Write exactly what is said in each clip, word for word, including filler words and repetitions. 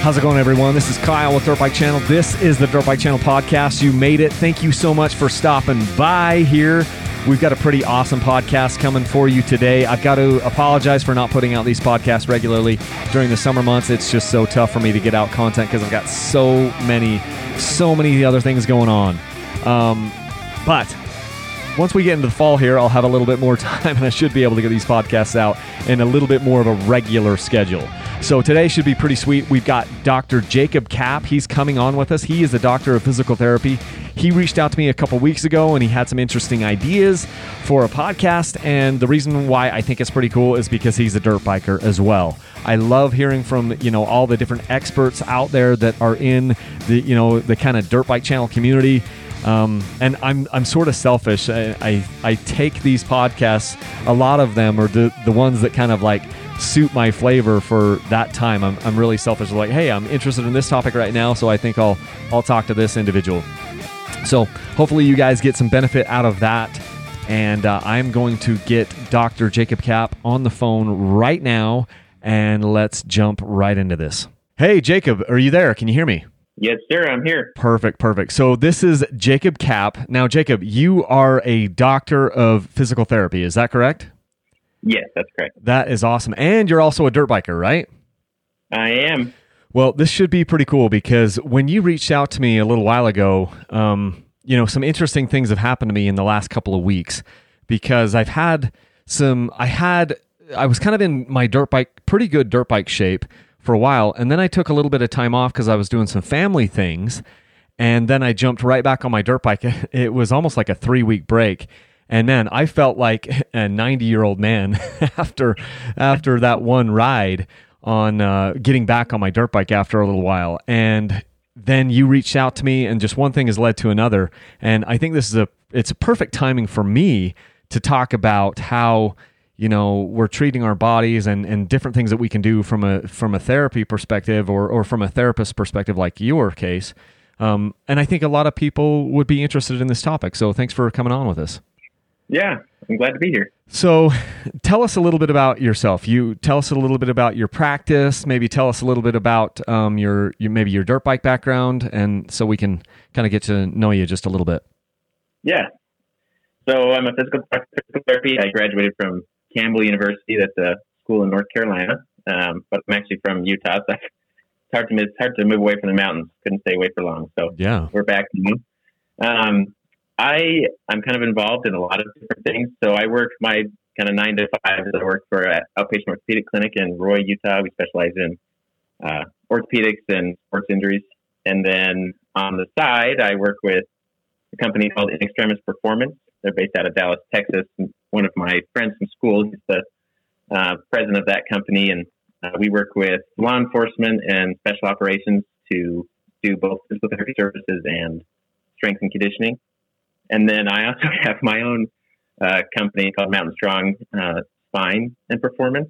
How's it going, everyone? This is Kyle with Dirt Bike Channel. This is the Dirt Bike Channel podcast. You made it. Thank you so much for stopping by here. We've got a pretty awesome podcast coming for you today. I've got to apologize for not putting out these podcasts regularly during the summer months. It's just so tough for me to get out content because I've got so many, so many other things going on. Um, but once we get into the fall here, I'll have a little bit more time and I should be able to get these podcasts out in a little bit more of a regular schedule. So today should be pretty sweet. We've got Doctor Jacob Kapp. He's coming on with us. He is a doctor of physical therapy. He reached out to me a couple weeks ago and he had some interesting ideas for a podcast. And the reason why I think it's pretty cool is because he's a dirt biker as well. I love hearing from, you know, all the different experts out there that are in the, you know, the kind of Dirt Bike Channel community. Um, and I'm I'm sort of selfish. I, I I take these podcasts, a lot of them are the, the ones that kind of like suit my flavor for that time. I'm I'm really selfish. Like, hey, I'm interested in this topic right now, so I think I'll I'll talk to this individual. So hopefully you guys get some benefit out of that. And uh, I'm going to get Doctor Jacob Kapp on the phone right now, and let's jump right into this. Hey, Jacob, are you there? Can you hear me? Yes, sir. I'm here. Perfect, perfect. So this is Jacob Kapp. Now, Jacob, you are a doctor of physical therapy. Is that correct? Yes, that's correct. That is awesome. And you're also a dirt biker, right? I am. Well, this should be pretty cool because when you reached out to me a little while ago, um, you know, some interesting things have happened to me in the last couple of weeks because I've had some, I had, I was kind of in my dirt bike, pretty good dirt bike shape for a while. And then I took a little bit of time off because I was doing some family things. And then I jumped right back on my dirt bike. It was almost like a three week break. And man, I felt like a ninety year old man after, after that one ride on uh, getting back on my dirt bike after a little while. And then you reached out to me and just one thing has led to another. And I think this is a, it's a perfect timing for me to talk about how, you know, we're treating our bodies and, and different things that we can do from a from a therapy perspective or or from a therapist perspective, like your case. Um, and I think a lot of people would be interested in this topic. So thanks for coming on with us. Yeah, I'm glad to be here. So tell us a little bit about yourself. You tell us a little bit about your practice. Maybe tell us a little bit about um, your, your maybe your dirt bike background, and so we can kind of get to know you just a little bit. Yeah. So I'm a physical therapy. I graduated from Campbell University. That's a school in North Carolina, um, but I'm actually from Utah. So it's hard to it's hard to move away from the mountains. Couldn't stay away for long, so yeah, we're back. Um, I I'm kind of involved in a lot of different things. So I work my kind of nine to five. I work for an outpatient orthopedic clinic in Roy, Utah. We specialize in uh, orthopedics and sports injuries. And then on the side, I work with a company called In Extremis Performance. They're based out of Dallas, Texas. One of my friends from school is the uh, president of that company, and uh, we work with law enforcement and special operations to do both physical therapy services and strength and conditioning. And then I also have my own uh, company called Mountain Strong uh, Spine and Performance,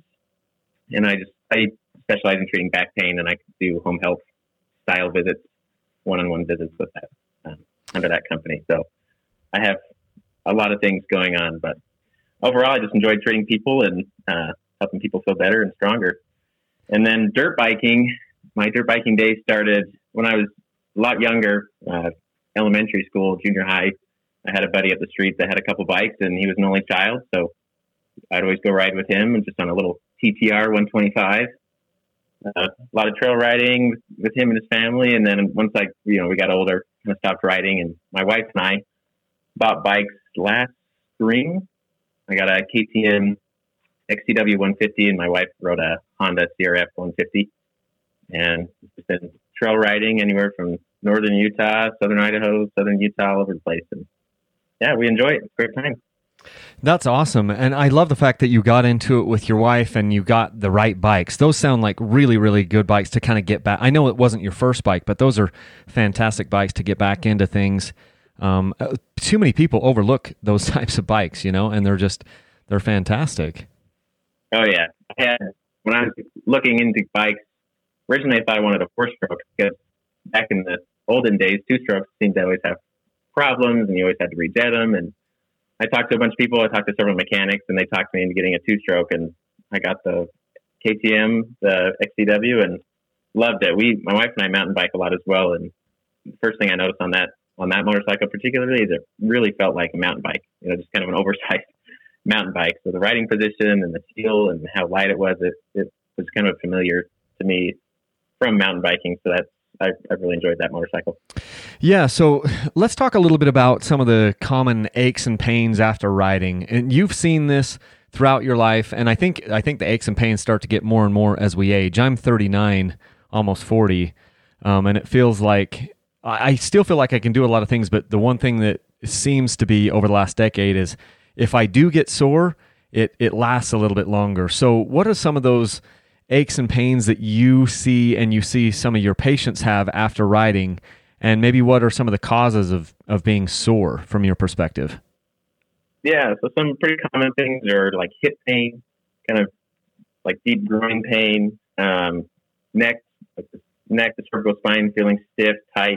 and I just I specialize in treating back pain, and I do home health style visits, one-on-one visits with that um, under that company. So I have a lot of things going on, but overall, I just enjoyed treating people and uh, helping people feel better and stronger. And then dirt biking, my dirt biking days started when I was a lot younger, uh, elementary school, junior high. I had a buddy up the street that had a couple bikes, and he was an only child, so I'd always go ride with him and just on a little T T R one twenty-five. Uh, a lot of trail riding with him and his family, and then once I, you know, we got older, kind of stopped riding, and my wife and I bought bikes last spring. I got a K T M X C W one fifty, and my wife rode a Honda C R F one fifty. And it's been trail riding anywhere from northern Utah, southern Idaho, southern Utah, all over the place. And yeah, we enjoy it. It's a great time. That's awesome. And I love the fact that you got into it with your wife and you got the right bikes. Those sound like really, really good bikes to kind of get back. I know it wasn't your first bike, but those are fantastic bikes to get back into things. Um, too many people overlook those types of bikes, you know, and they're just, they're fantastic. Oh yeah. I had, when I was looking into bikes, originally I thought I wanted a four stroke because back in the olden days, two strokes seemed to always have problems and you always had to rejet them. And I talked to a bunch of people. I talked to several mechanics and they talked me into getting a two stroke, and I got the K T M, the X C W, and loved it. We, my wife and I mountain bike a lot as well. And the first thing I noticed on that, on that motorcycle particularly is it really felt like a mountain bike, you know, just kind of an oversized mountain bike. So the riding position and the feel and how light it was, it, it was kind of familiar to me from mountain biking. So that's, I, I really enjoyed that motorcycle. Yeah, so let's talk a little bit about some of the common aches and pains after riding. And you've seen this throughout your life, and I think I think the aches and pains start to get more and more as we age. I'm thirty-nine, almost forty, um, and it feels like I, I still feel like I can do a lot of things, but the one thing that seems to be over the last decade is if I do get sore, it it lasts a little bit longer. So what are some of those aches and pains that you see and you see some of your patients have after riding, and maybe what are some of the causes of, of being sore from your perspective? Yeah, so some pretty common things are like hip pain, kind of like deep groin pain, um, neck, like the neck, the cervical spine feeling stiff, tight,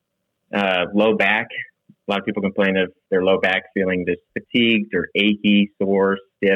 uh, low back. A lot of people complain of their low back feeling just fatigued or achy, sore, stiff.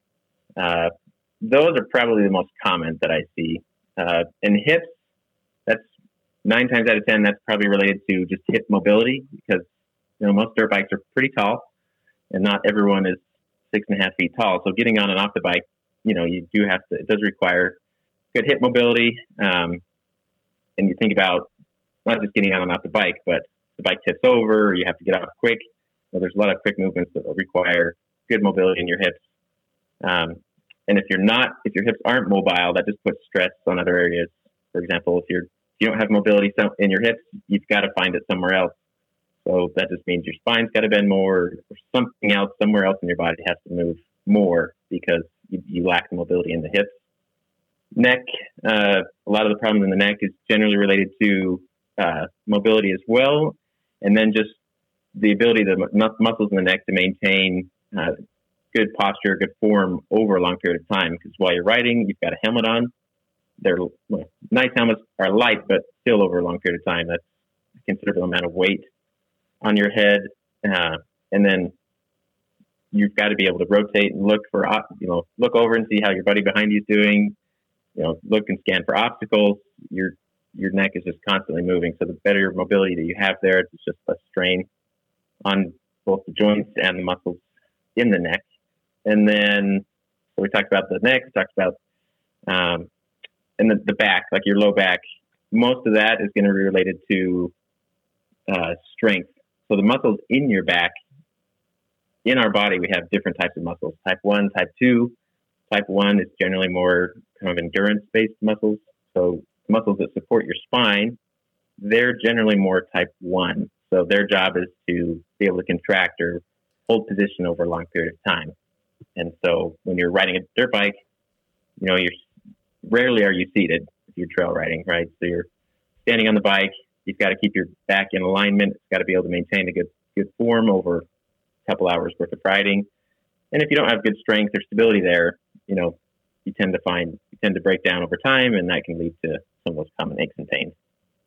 Uh, those are probably the most common that I see. Uh, and hips, that's nine times out of ten, that's probably related to just hip mobility because, you know, most dirt bikes are pretty tall and not everyone is six and a half feet tall. So getting on and off the bike, you know, you do have to, it does require good hip mobility. Um, and you think about not just getting on and off the bike, but the bike tips over, or you have to get off quick. So there's a lot of quick movements that will require good mobility in your hips. Um, and if you're not, if your hips aren't mobile, that just puts stress on other areas. For example, if you're, if you don't have mobility in your hips, you've got to find it somewhere else. So that just means your spine's got to bend more, or something else, somewhere else in your body has to move more because you, you lack the mobility in the hips. Neck, uh, a lot of the problems in the neck is generally related to uh, mobility as well. And then just the ability of the muscles in the neck to maintain uh, good posture, good form over a long period of time. Because while you're riding, you've got a helmet on. They're well, nice helmets are light, but still over a long period of time, that's a considerable amount of weight on your head. Uh, and then you've got to be able to rotate and look for, you know, look over and see how your buddy behind you is doing. You know, look and scan for obstacles. Your your neck is just constantly moving. So the better mobility that you have there, it's just less strain on both the joints and the muscles in the neck. And then, so we talked about the neck, we talked about, um, and the, the back, like your low back. Most of that is going to be related to uh, strength. So the muscles in your back, in our body, we have different types of muscles. Type one, type two. Type one is generally more kind of endurance-based muscles. So muscles that support your spine, they're generally more type one. So their job is to be able to contract or hold position over a long period of time. And so when you're riding a dirt bike, you know, you're rarely are you seated if you're trail riding, right? So you're standing on the bike. You've got to keep your back in alignment. It's got to be able to maintain a good good form over a couple hours worth of riding. And if you don't have good strength or stability there, you know, you tend to find, you tend to break down over time, and that can lead to some of those common aches and pains.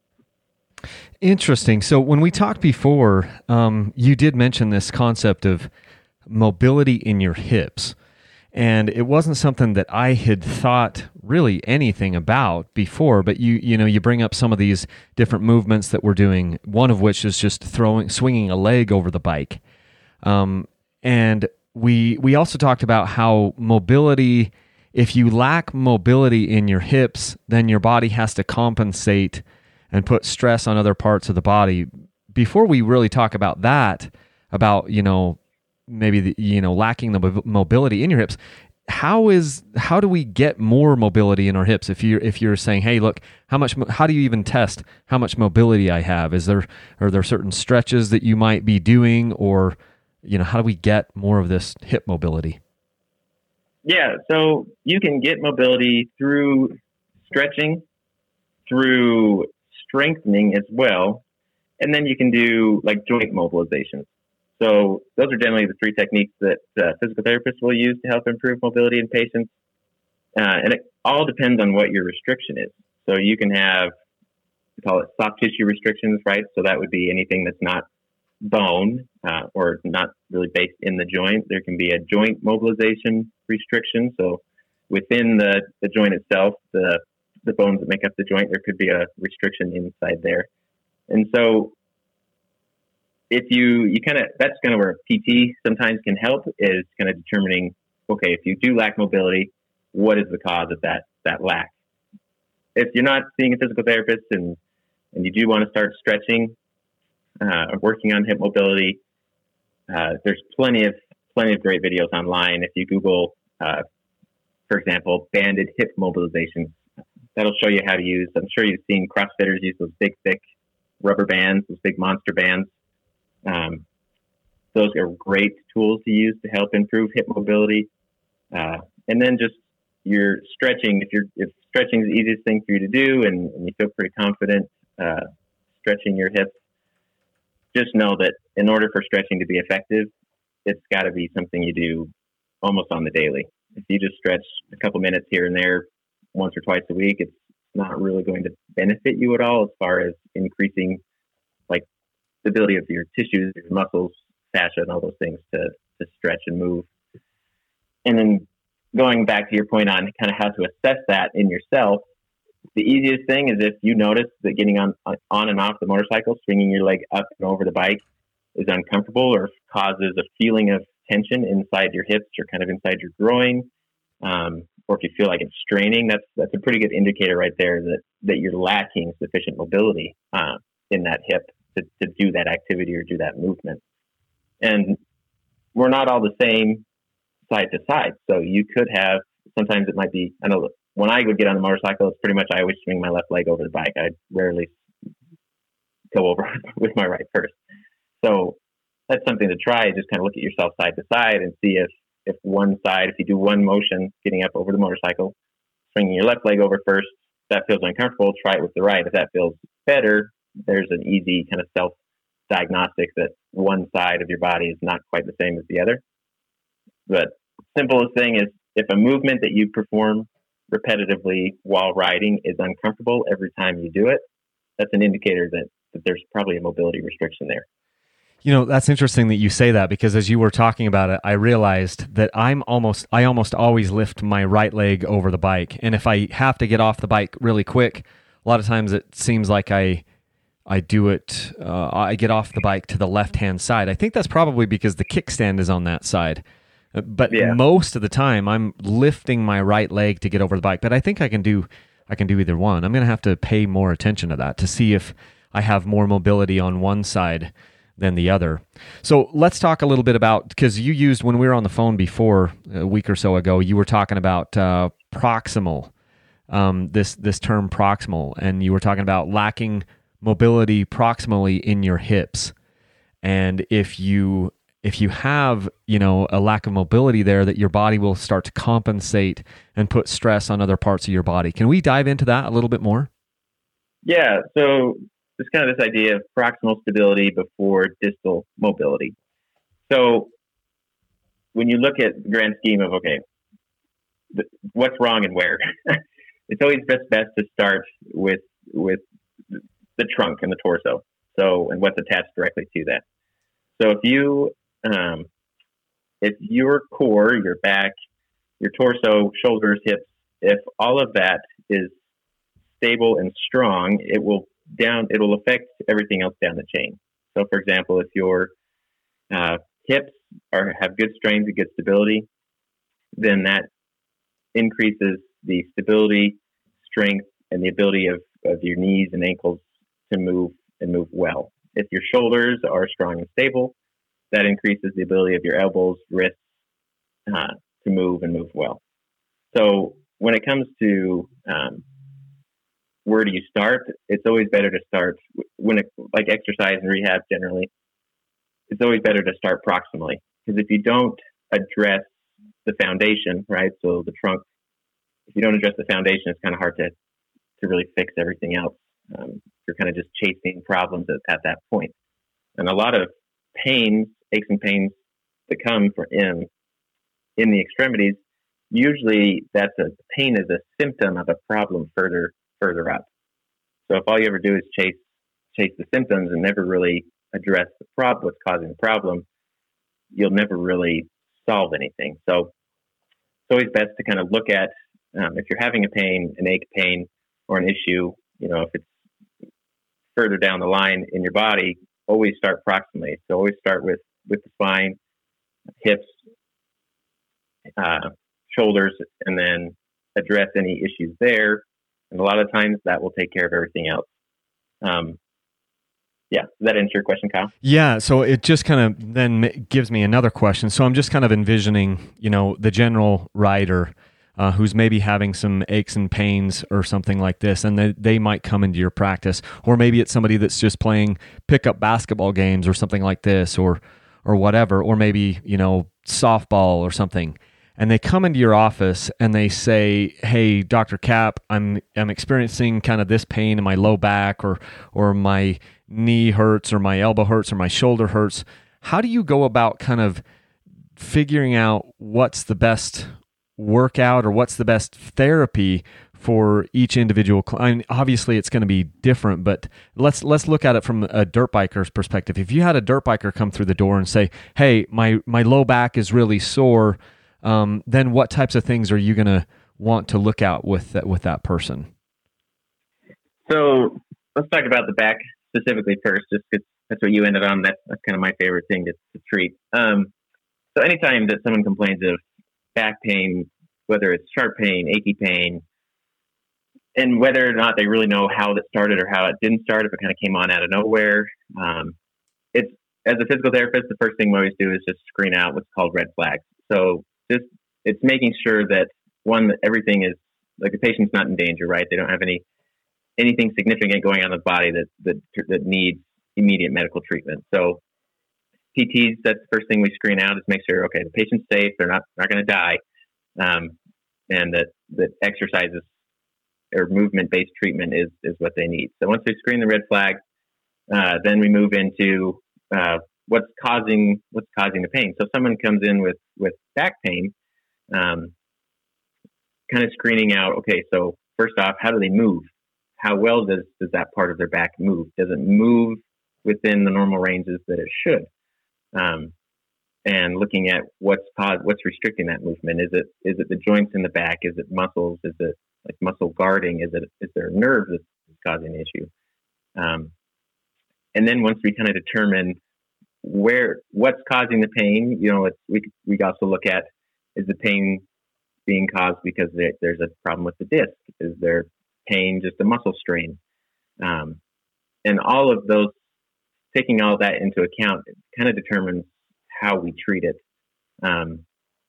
Interesting. So when we talked before, um, you did mention this concept of mobility in your hips. And it wasn't something that I had thought really anything about before, but you you know, you bring up some of these different movements that we're doing, one of which is just throwing, swinging a leg over the bike. Um, and we we also talked about how mobility, if you lack mobility in your hips, then your body has to compensate and put stress on other parts of the body. Before we really talk about that, about, you know, maybe the, you know, lacking the mobility in your hips, how is how do we get more mobility in our hips? If you if you're saying, hey, look, how much how do you even test how much mobility I have? Is there are there certain stretches that you might be doing, or, you know, how do we get more of this hip mobility? Yeah, so you can get mobility through stretching, through strengthening as well, and then you can do like joint mobilizations. So those are generally the three techniques that uh, physical therapists will use to help improve mobility in patients. Uh, and it all depends on what your restriction is. So you can have, we call it soft tissue restrictions, right? So that would be anything that's not bone uh, or not really based in the joint. There can be a joint mobilization restriction. So within the, the joint itself, the the bones that make up the joint, there could be a restriction inside there. And so if you, you kind of, that's kind of where P T sometimes can help, is kind of determining, okay, if you do lack mobility, what is the cause of that, that lack? If you're not seeing a physical therapist and, and you do want to start stretching, uh, or working on hip mobility, uh, there's plenty of, plenty of great videos online. If you Google, uh, for example, banded hip mobilizations, that'll show you how to use, I'm sure you've seen CrossFitters use those big, thick rubber bands, those big monster bands. Um, those are great tools to use to help improve hip mobility. Uh, and then just your stretching, if you're, if stretching is the easiest thing for you to do and, and you feel pretty confident, uh, stretching your hips, just know that in order for stretching to be effective, it's got to be something you do almost on the daily. If you just stretch a couple minutes here and there once or twice a week, it's not really going to benefit you at all as far as increasing like the ability of your tissues, your muscles, fascia, and all those things to, to stretch and move. And then going back to your point on kind of how to assess that in yourself, the easiest thing is if you notice that getting on, on and off the motorcycle, swinging your leg up and over the bike is uncomfortable or causes a feeling of tension inside your hips or kind of inside your groin, um, or if you feel like it's straining, that's that's a pretty good indicator right there that, that you're lacking sufficient mobility uh, in that hip to, to do that activity or do that movement. And we're not all the same side to side. So you could have, sometimes it might be, I know when I would get on the motorcycle, it's pretty much I always swing my left leg over the bike. I'd rarely go over with my right first. So that's something to try. Just kind of look at yourself side to side and see if, if one side, if you do one motion, getting up over the motorcycle, swinging your left leg over first, that feels uncomfortable, try it with the right. If that feels better, there's an easy kind of self-diagnostic that one side of your body is not quite the same as the other. But simplest thing is if a movement that you perform repetitively while riding is uncomfortable every time you do it, that's an indicator that, that there's probably a mobility restriction there. You know, that's interesting that you say that, because as you were talking about it, I realized that I'm almost, I almost always lift my right leg over the bike. And if I have to get off the bike really quick, a lot of times it seems like I, I do it, uh, I get off the bike to the left-hand side. I think that's probably because the kickstand is on that side. But yeah. Most of the time I'm lifting my right leg to get over the bike, but I think I can do, I can do either one. I'm going to have to pay more attention to that to see if I have more mobility on one side than the other. So let's talk a little bit about, because you used, when we were on the phone before a week or so ago, you were talking about uh, proximal, um, this this term proximal, and you were talking about lacking mobility proximally in your hips. And if you if you have, you know, a lack of mobility there, that your body will start to compensate and put stress on other parts of your body. Can we dive into that a little bit more? Yeah, so it's kind of this idea of proximal stability before distal mobility. So when you look at the grand scheme of, okay, the, what's wrong and where, it's always best best to start with with the trunk and the torso. So, and what's attached directly to that. So if you, um, if your core, your back, your torso, shoulders, hips, if all of that is stable and strong, it will down, it will affect everything else down the chain. So for example, if your uh, hips are, have good strength and good stability, then that increases the stability, strength, and the ability of, of your knees and ankles to move and move well. If your shoulders are strong and stable, that increases the ability of your elbows, wrists uh, to move and move well. So when it comes to um, where do you start, it's always better to start when it, like exercise and rehab generally, it's always better to start proximally, because if you don't address the foundation, right? So the trunk, if you don't address the foundation, it's kind of hard to, to really fix everything else. Um, you're kind of just chasing problems at, at that point. And a lot of pains, aches and pains that come from in, in the extremities, usually that's a pain is a symptom of a problem further, further up. So if all you ever do is chase, chase the symptoms and never really address the problem, what's causing the problem, you'll never really solve anything. So it's always best to kind of look at, um, if you're having a pain, an ache pain, or an issue, you know, if it's further down the line in your body, always start proximally. So always start with, with the spine, hips, uh, shoulders, and then address any issues there. And a lot of times that will take care of everything else. Um, yeah, does that answer your question, Kyle? Yeah, so it just kind of then gives me another question. So I'm just kind of envisioning, you know, the general rider uh, who's maybe having some aches and pains or something like this, and they, they might come into your practice. Or maybe it's somebody that's just playing pickup basketball games or something like this, or or whatever, or maybe, you know, softball or something. And they come into your office and they say, "Hey, Doctor Cap, I'm I'm experiencing kind of this pain in my low back, or or my knee hurts, or my elbow hurts, or my shoulder hurts." How do you go about kind of figuring out what's the best workout or what's the best therapy for each individual? I mean, obviously, it's going to be different, but let's let's look at it from a dirt biker's perspective. If you had a dirt biker come through the door and say, "Hey, my my low back is really sore," Um, then what types of things are you going to want to look at with that, with that person? So let's talk about the back specifically first, just because that's what you ended on. That's, that's kind of my favorite thing to, to treat. Um, so anytime that someone complains of back pain, whether it's sharp pain, achy pain, and whether or not they really know how it started or how it didn't start, if it kind of came on out of nowhere, um, it's, as a physical therapist, the first thing we always do is just screen out what's called red flags. So just it's making sure that, one, that everything is, like, the patient's not in danger, right? They don't have any anything significant going on in the body that that, that needs immediate medical treatment. So P Ts, that's the first thing we screen out, is make sure, okay, the patient's safe, they're not not going to die, um, and that, that exercises or movement-based treatment is is what they need. So once we screen the red flag, uh, then we move into uh, what's causing what's causing the pain. So if someone comes in with, with back pain, um, kind of screening out, okay, so first off, how do they move? How well does, does that part of their back move? Does it move within the normal ranges that it should? Um, and looking at what's caused, what's restricting that movement. Is it is it the joints in the back? Is it muscles? Is it like muscle guarding? Is it is there a nerve that's causing the issue? Um, and then once we kind of determine where what's causing the pain, you know, it's, we we also look at, is the pain being caused because there, there's a problem with the disc? Is there pain just a muscle strain? Um, and all of those, taking all that into account, it kind of determines how we treat it. Um,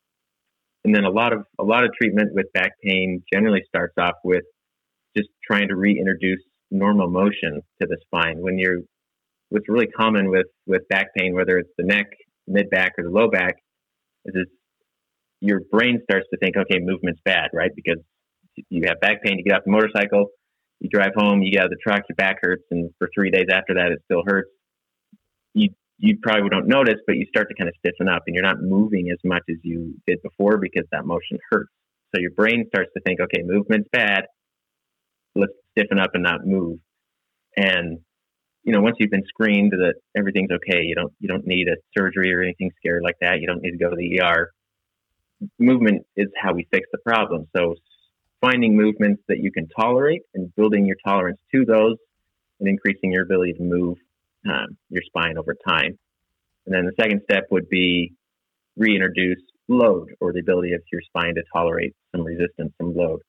and then a lot of a lot of treatment with back pain generally starts off with just trying to reintroduce normal motion to the spine. When you're, what's really common with, with back pain, whether it's the neck, mid back, or the low back, is it's, your brain starts to think, okay, movement's bad, right? Because you have back pain, you get off the motorcycle, you drive home, you get out of the truck, your back hurts, and for three days after that, it still hurts. You you probably don't notice, but you start to kind of stiffen up, and you're not moving as much as you did before because that motion hurts. So your brain starts to think, okay, movement's bad, let's stiffen up and not move. And you know, once you've been screened that everything's okay, you don't you don't need a surgery or anything scary like that. You don't need to go to the E R. Movement is how we fix the problem. So finding movements that you can tolerate and building your tolerance to those and increasing your ability to move um, your spine over time. And then the second step would be reintroduce load, or the ability of your spine to tolerate some resistance, some load,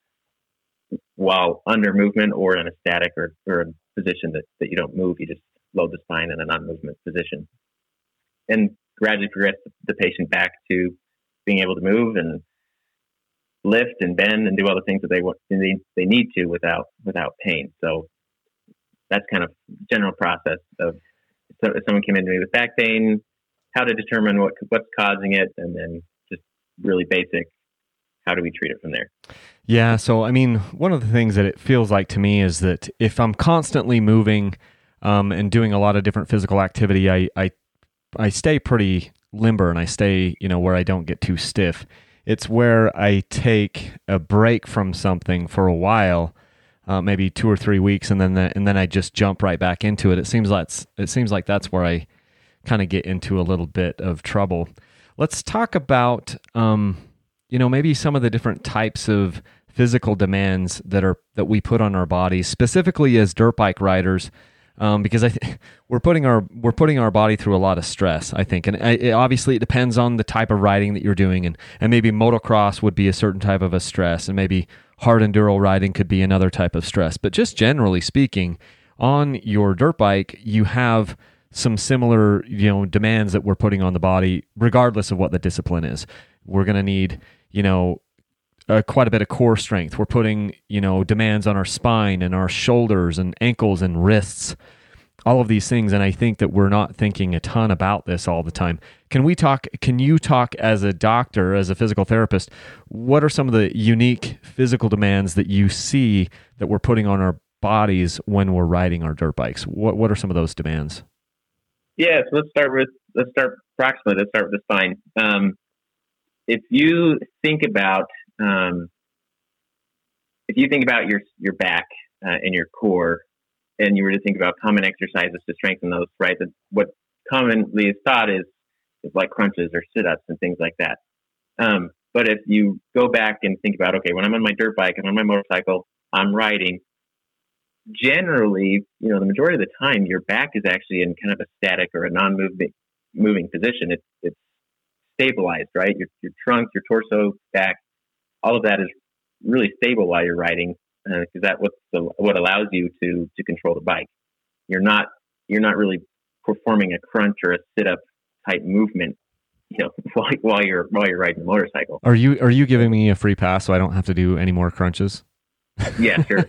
while under movement or in a static or, or a position that, that you don't move. You just load the spine in a non-movement position and gradually progress the patient back to being able to move and lift and bend and do all the things that they want, they, they need to without without pain. So that's kind of general process of, so if someone came in to me with back pain, how to determine what what's causing it, and then just really basic, how do we treat it from there? Yeah, so I mean, one of the things that it feels like to me is that if I'm constantly moving um, and doing a lot of different physical activity, I, I I stay pretty limber and I stay, you know, where I don't get too stiff. It's where I take a break from something for a while, uh, maybe two or three weeks, and then the, and then I just jump right back into it. It seems like it seems like that's where I kind of get into a little bit of trouble. Let's talk about, um, you know, maybe some of the different types of physical demands that are that we put on our bodies, specifically as dirt bike riders, um, because I th- we're putting our we're putting our body through a lot of stress, I think, and it, obviously it depends on the type of riding that you're doing, and and maybe motocross would be a certain type of a stress, and maybe hard enduro riding could be another type of stress. But just generally speaking, on your dirt bike, you have some similar, you know, demands that we're putting on the body, regardless of what the discipline is. We're going to need, you know, uh, quite a bit of core strength. We're putting, you know, demands on our spine and our shoulders and ankles and wrists, all of these things. And I think that we're not thinking a ton about this all the time. Can we talk, can you talk as a doctor, as a physical therapist, what are some of the unique physical demands that you see that we're putting on our bodies when we're riding our dirt bikes? What what are some of those demands? Yeah, so let's start with let's start proximally. Let's start with the spine. Um, if you think about um, if you think about your your back uh, and your core, and you were to think about common exercises to strengthen those, right? That what commonly is thought is is like crunches or sit-ups and things like that. Um, but if you go back and think about, okay, when I'm on my dirt bike, I'm on my motorcycle, I'm riding. Generally, you know, the majority of the time, your back is actually in kind of a static or a non-moving moving position. It's it's stabilized, right? Your your trunk, your torso, back, all of that is really stable while you're riding, because uh, that what's the, what allows you to to control the bike. You're not you're not really performing a crunch or a sit-up type movement, you know, while while you're while you're riding a motorcycle. Are you are you giving me a free pass so I don't have to do any more crunches? Yeah, sure.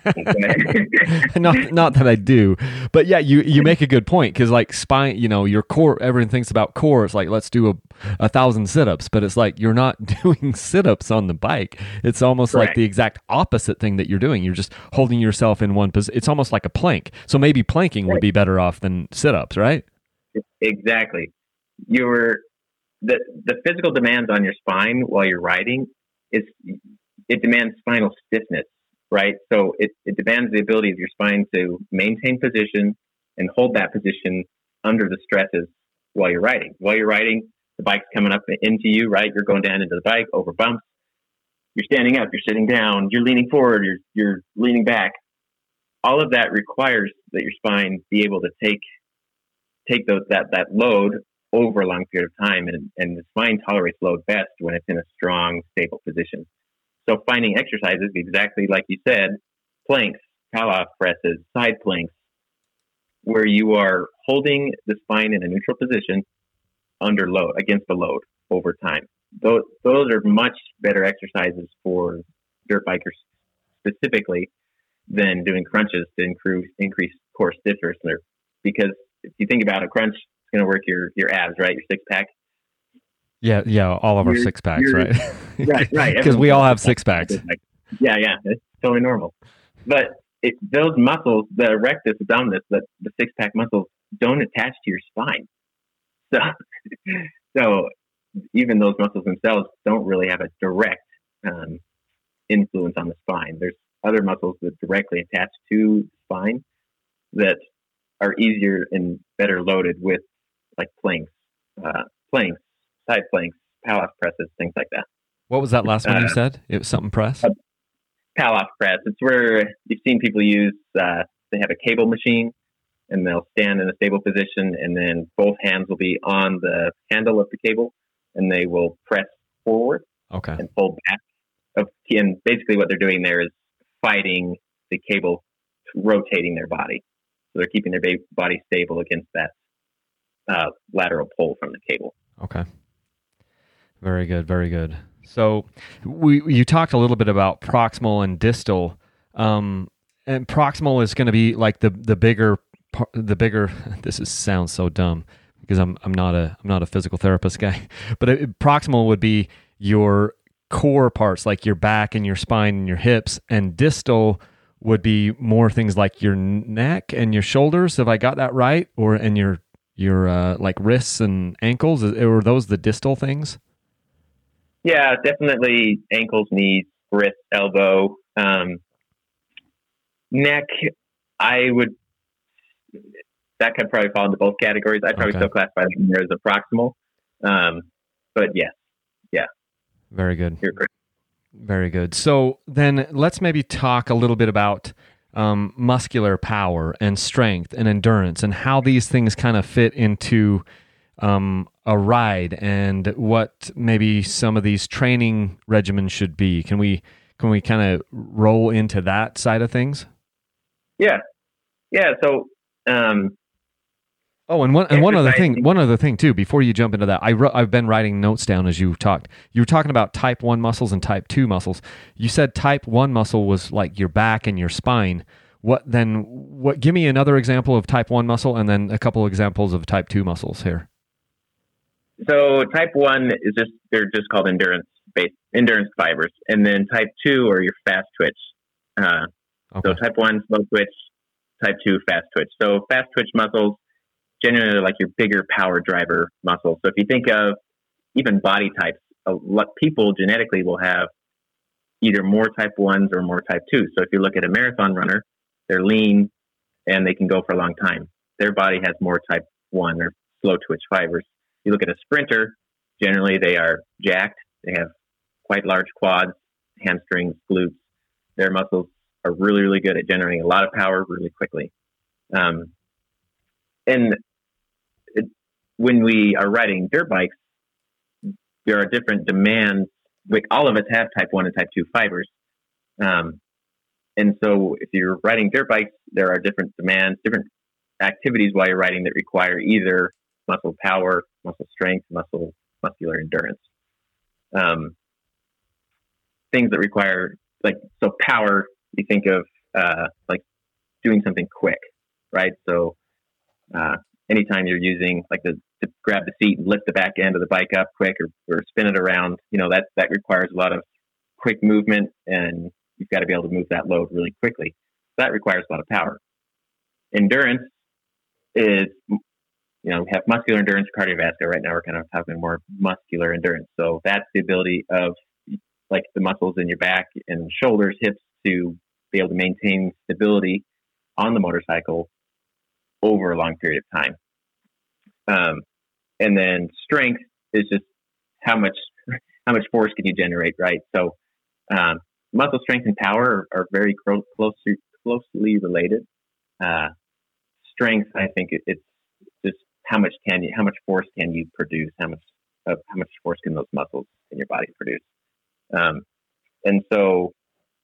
not not that I do, but yeah, you you make a good point, because like spine, you know, your core, everyone thinks about core. It's like, let's do a, a thousand sit-ups, but it's like you're not doing sit-ups on the bike. It's almost Correct. like the exact opposite thing that you're doing. You're just holding yourself in one position. It's almost like a plank. So maybe planking Right. would be better off than sit-ups, right? Exactly. Your the the physical demands on your spine while you're riding is it demands spinal stiffness. Right. So it, it demands the ability of your spine to maintain position and hold that position under the stresses while you're riding. While you're riding, the bike's coming up into you, right? You're going down into the bike over bumps. You're standing up, you're sitting down, you're leaning forward, you're you're leaning back. All of that requires that your spine be able to take take those that, that load over a long period of time, and, and the spine tolerates load best when it's in a strong, stable position. So finding exercises, exactly like you said, planks, Pallof presses, side planks, where you are holding the spine in a neutral position under load, against the load over time. Those, those are much better exercises for dirt bikers specifically than doing crunches to increase, increase core stiffness. Because if you think about a crunch, it's going to work your, your abs, right? Your six pack. Yeah, yeah, all of our You're- six packs, you're- right? Right, right. Because we all have six packs. Yeah, yeah, it's totally normal. But it, those muscles, the rectus abdominis, the, the six pack muscles, don't attach to your spine. So, so even those muscles themselves don't really have a direct um, influence on the spine. There's other muscles that directly attach to the spine that are easier and better loaded with, like planks, uh, planks, side planks, Pallof presses, things like that. What was that last one you Uh, said? It was something press? Pallof press. It's where you've seen people use, uh, they have a cable machine and they'll stand in a stable position, and then both hands will be on the handle of the cable and they will press forward Okay. and pull back. Of, and basically what they're doing there is fighting the cable, rotating their body. So they're keeping their ba- body stable against that uh, lateral pull from the cable. Okay. Very good. Very good. So we you talked a little bit about proximal and distal, um, and proximal is going to be like the the bigger par- the bigger. This is sounds so dumb because I'm I'm not a I'm not a physical therapist guy, but it, proximal would be your core parts like your back and your spine and your hips, and distal would be more things like your neck and your shoulders. Have I got that right? Or and your your uh, like wrists and ankles? Are those the distal things? Yeah, definitely ankles, knees, wrist, elbow, um, neck. I would, that could probably fall into both categories. I'd probably Okay. still classify them there as a proximal. Um, but yes, yeah. Very good. You're correct. Very good. So then let's maybe talk a little bit about um, muscular power and strength and endurance and how these things kind of fit into um, a ride and what maybe some of these training regimens should be. Can we can we kind of roll into that side of things? Yeah. Yeah. So, um, Oh, and one and one other thing, one other thing too. Before you jump into that, I wrote, I've been writing notes down as you talked. You were talking about type one muscles and type two muscles. You said type one muscle was like your back and your spine. What then? What? Give me another example of type one muscle, and then a couple examples of type two muscles here. So type one is just they're just called endurance based endurance fibers, and then type two are your fast twitch. Uh, okay. So type one slow twitch, type two fast twitch. So fast twitch muscles generally like your bigger power driver muscles. So if you think of even body types, a lot people genetically will have either more type ones or more type twos. So if you look at a marathon runner, they're lean and they can go for a long time. Their body has more type one or slow twitch fibers. You look at a sprinter, generally they are jacked. They have quite large quads, hamstrings, glutes. Their muscles are really, really good at generating a lot of power really quickly. Um, and it, when we are riding dirt bikes, there are different demands. Like all of us have type one and type two fibers. Um, and so if you're riding dirt bikes, there are different demands, different activities while you're riding that require either muscle power, muscle strength, muscle muscular endurance. Um, things that require, like, so power, you think of uh, like doing something quick, right? So uh, anytime you're using, like, the, to grab the seat and lift the back end of the bike up quick or, or spin it around, you know, that, that requires a lot of quick movement, and you've got to be able to move that load really quickly. So that requires a lot of power. Endurance is, you know, we have muscular endurance, cardiovascular. Right now we're kind of talking more muscular endurance. So that's the ability of, like, the muscles in your back and shoulders, hips, to be able to maintain stability on the motorcycle over a long period of time. Um, and then strength is just how much how much force can you generate, right? So um, muscle strength and power are, are very close, closely closely related. Uh, strength, I think, it, it's just how much can you, how much force can you produce? How much of how much force can those muscles in your body produce? Um, and so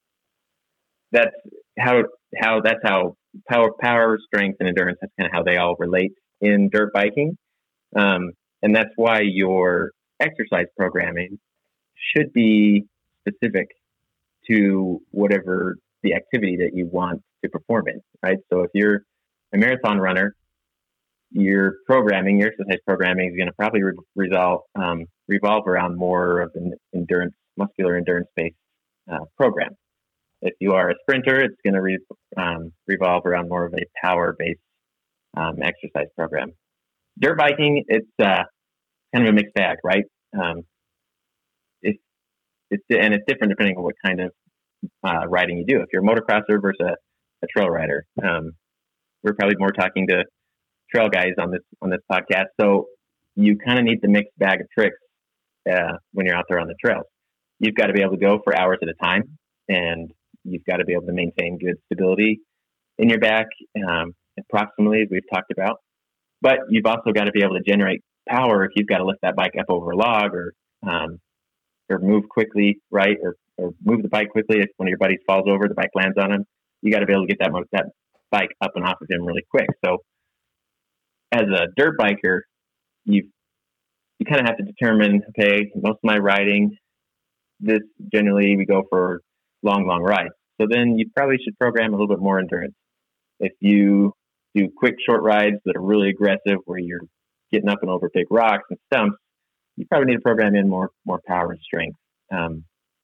that's how how that's how power, power, strength, and endurance. That's kind of how they all relate in dirt biking, um, and that's why your exercise programming should be specific to whatever the activity that you want to perform in. Right. So if you're a marathon runner, your programming, your exercise programming is going to probably re- resolve um, revolve around more of an endurance, muscular endurance-based uh, program. If you are a sprinter, it's going to re- um, revolve around more of a power-based um, exercise program. Dirt biking, it's uh, kind of a mixed bag, right? Um, it's, it's and it's different depending on what kind of uh, riding you do. If you're a motocrosser versus a, a trail rider, um, we're probably more talking to trail guys on this on this podcast. So you kind of need the mixed bag of tricks uh, when you're out there on the trails. You've got to be able to go for hours at a time, and you've got to be able to maintain good stability in your back, um, approximately, as we've talked about. But you've also got to be able to generate power if you've got to lift that bike up over a log, or um, or move quickly, right? Or, or move the bike quickly. If one of your buddies falls over, the bike lands on him. You got to be able to get that that bike up and off of him really quick. So as a dirt biker, you you kind of have to determine, okay, most of my riding, this generally we go for long, long rides. So then you probably should program a little bit more endurance. If you do quick, short rides that are really aggressive, where you're getting up and over big rocks and stumps, you probably need to program in more more power and strength. Um,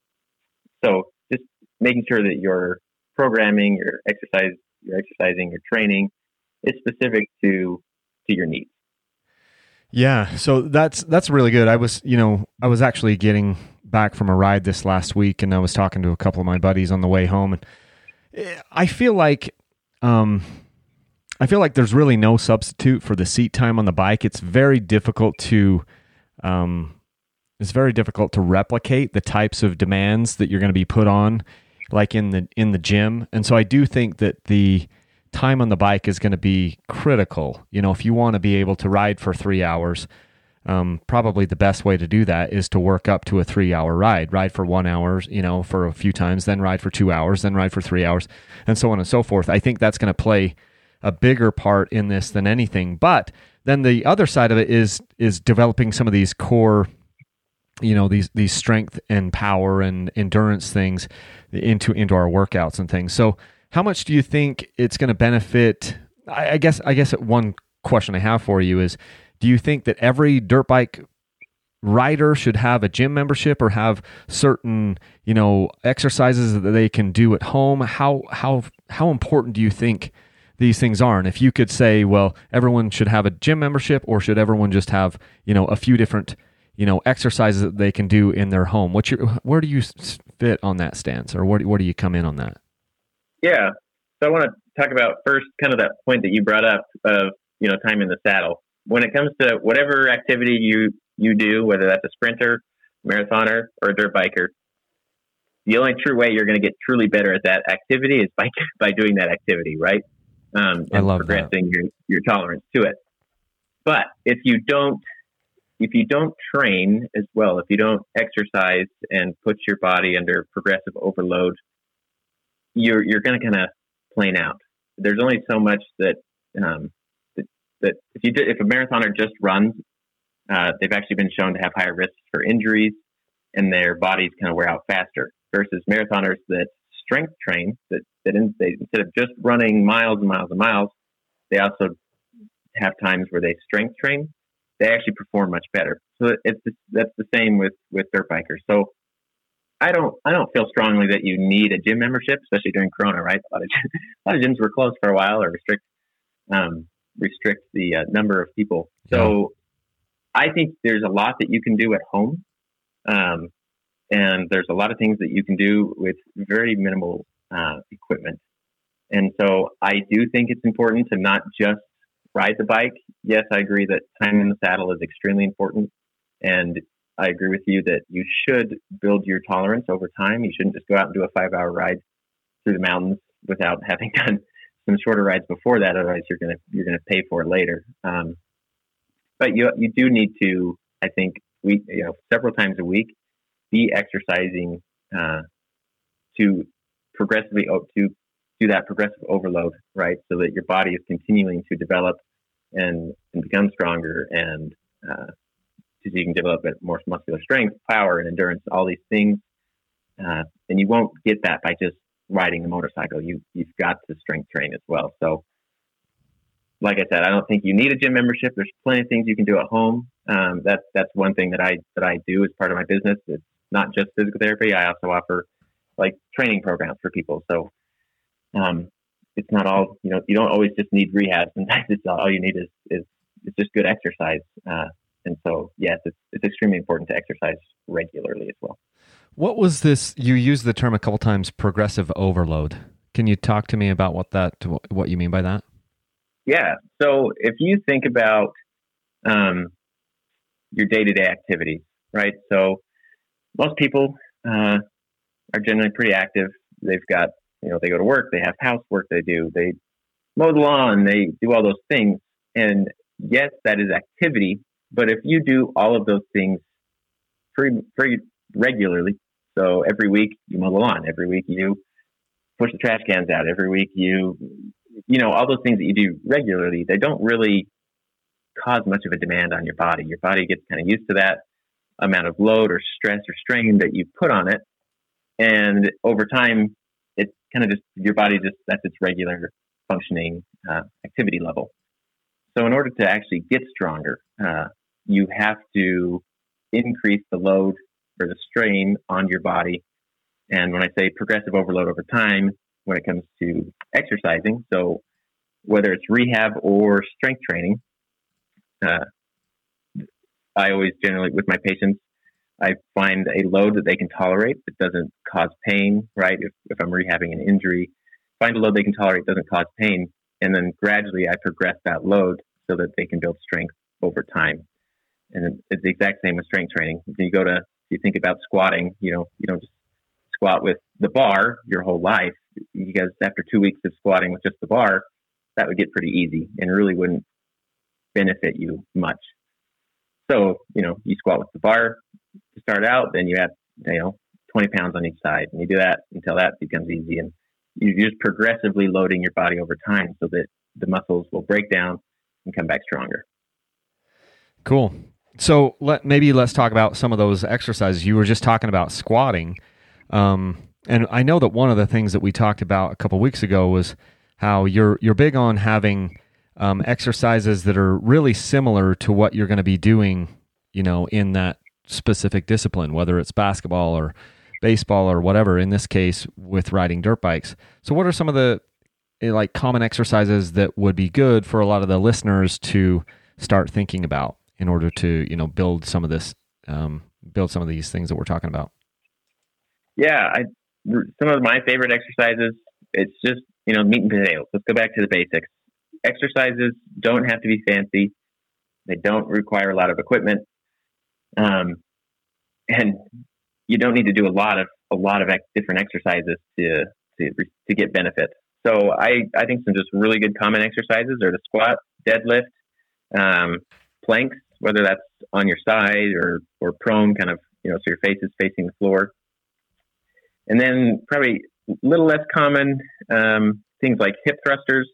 so just making sure that your programming, your exercise, your exercising, your training is specific to to your needs. Yeah, so that's that's really good. I was, you know, I was actually getting back from a ride this last week, and I was talking to a couple of my buddies on the way home, and I feel like, um, I feel like there's really no substitute for the seat time on the bike. It's very difficult to, um, it's very difficult to replicate the types of demands that you're going to be put on, like in the in the gym. And so I do think that the time on the bike is going to be critical. You know, if you want to be able to ride for three hours, um, probably the best way to do that is to work up to a three-hour ride. Ride for one hour, you know, for a few times, then ride for two hours, then ride for three hours, and so on and so forth. I think that's going to play a bigger part in this than anything. But then the other side of it is is developing some of these core, you know, these these strength and power and endurance things into into our workouts and things. So how much do you think it's going to benefit? I, I guess I guess one question I have for you is, do you think that every dirt bike rider should have a gym membership or have certain, you know, exercises that they can do at home? How how how important do you think these things are? And if you could say, well, everyone should have a gym membership, or should everyone just have, you know, a few different, you know, exercises that they can do in their home? What's your, where do you fit on that stance, or where, where do you come in on that? Yeah. So I want to talk about first kind of that point that you brought up of, you know, time in the saddle. When it comes to whatever activity you, you do, whether that's a sprinter, marathoner, or a dirt biker, the only true way you're going to get truly better at that activity is by, by doing that activity, right? Um, and I love progressing your, your tolerance to it. But if you don't, if you don't train as well, if you don't exercise and put your body under progressive overload, you're you're going to kind of plane out. There's only so much that um, that, that if you did, if a marathoner just runs, uh, they've actually been shown to have higher risks for injuries, and their bodies kind of wear out faster. Versus marathoners that strength train, that that in, they, instead of just running miles and miles and miles, they also have times where they strength train. They actually perform much better. So it's that's the same with, with dirt bikers. So I don't I don't feel strongly that you need a gym membership, especially during Corona, right? A lot of, a lot of gyms were closed for a while, or restrict um, restrict the uh, number of people. So yeah. I think there's a lot that you can do at home, um, and there's a lot of things that you can do with very minimal uh, equipment. And so I do think it's important to not just ride the bike. Yes, I agree that time in the saddle is extremely important. And I agree with you that you should build your tolerance over time. You shouldn't just go out and do a five hour ride through the mountains without having done some shorter rides before that. Otherwise you're going to, you're going to pay for it later. Um, but you, you do need to, I think we, you know, several times a week, be exercising, uh, to progressively, to do that progressive overload, right? So that your body is continuing to develop and, and become stronger, and uh, so you can develop more muscular strength, power, and endurance, all these things. Uh, and you won't get that by just riding a motorcycle. You, you've got to strength train as well. So like I said, I don't think you need a gym membership. There's plenty of things you can do at home. Um, that's, that's one thing that I, that I do as part of my business. It's not just physical therapy. I also offer like training programs for people. So um, it's not all, you know, you don't always just need rehab. Sometimes it's all you need is, is, is just good exercise. Uh, and so, yes, it's, it's extremely important to exercise regularly as well. What was this? You used the term a couple times, progressive overload. Can you talk to me about what that, what you mean by that? Yeah. So if you think about um, your day-to-day activities, right? So most people uh, are generally pretty active. They've got, you know, they go to work, they have housework they do, they mow the lawn, they do all those things. And yes, that is activity. But if you do all of those things pretty, pretty regularly, so every week you mow the lawn, every week you push the trash cans out, every week you, you know, all those things that you do regularly, they don't really cause much of a demand on your body. Your body gets kind of used to that amount of load or stress or strain that you put on it. And over time, it's kind of just, your body just, that's its regular functioning uh, activity level. So in order to actually get stronger, uh, you have to increase the load or the strain on your body. And when I say progressive overload over time, when it comes to exercising, so whether it's rehab or strength training, uh, I always generally, with my patients, I find a load that they can tolerate that doesn't cause pain, right? If, if I'm rehabbing an injury, find a load they can tolerate, doesn't cause pain, and then gradually I progress that load so that they can build strength over time. And it's the exact same with strength training. If you go to, if you think about squatting, you know, you don't just squat with the bar your whole life. You guys, after two weeks of squatting with just the bar, that would get pretty easy and really wouldn't benefit you much. So, you know, you squat with the bar to start out, then you add, you know, twenty pounds on each side. And you do that until that becomes easy. And you're just progressively loading your body over time so that the muscles will break down and come back stronger. Cool. So let maybe let's talk about some of those exercises. You were just talking about squatting. Um, and I know that one of the things that we talked about a couple of weeks ago was how you're you're big on having um, exercises that are really similar to what you're going to be doing, you know, in that specific discipline, whether it's basketball or baseball or whatever, in this case with riding dirt bikes. So what are some of the like common exercises that would be good for a lot of the listeners to start thinking about in order to, you know, build some of this, um, build some of these things that we're talking about? Yeah, I, some of my favorite exercises, it's just, you know, meat and potatoes. Let's go back to the basics. Exercises don't have to be fancy. They don't require a lot of equipment. Um, and you don't need to do a lot of, a lot of ex- different exercises to, to, to get benefit. So I, I think some just really good common exercises are the squat, deadlift, um, planks, whether that's on your side or, or prone, kind of, you know, so your face is facing the floor. And then probably a little less common, um, things like hip thrusters.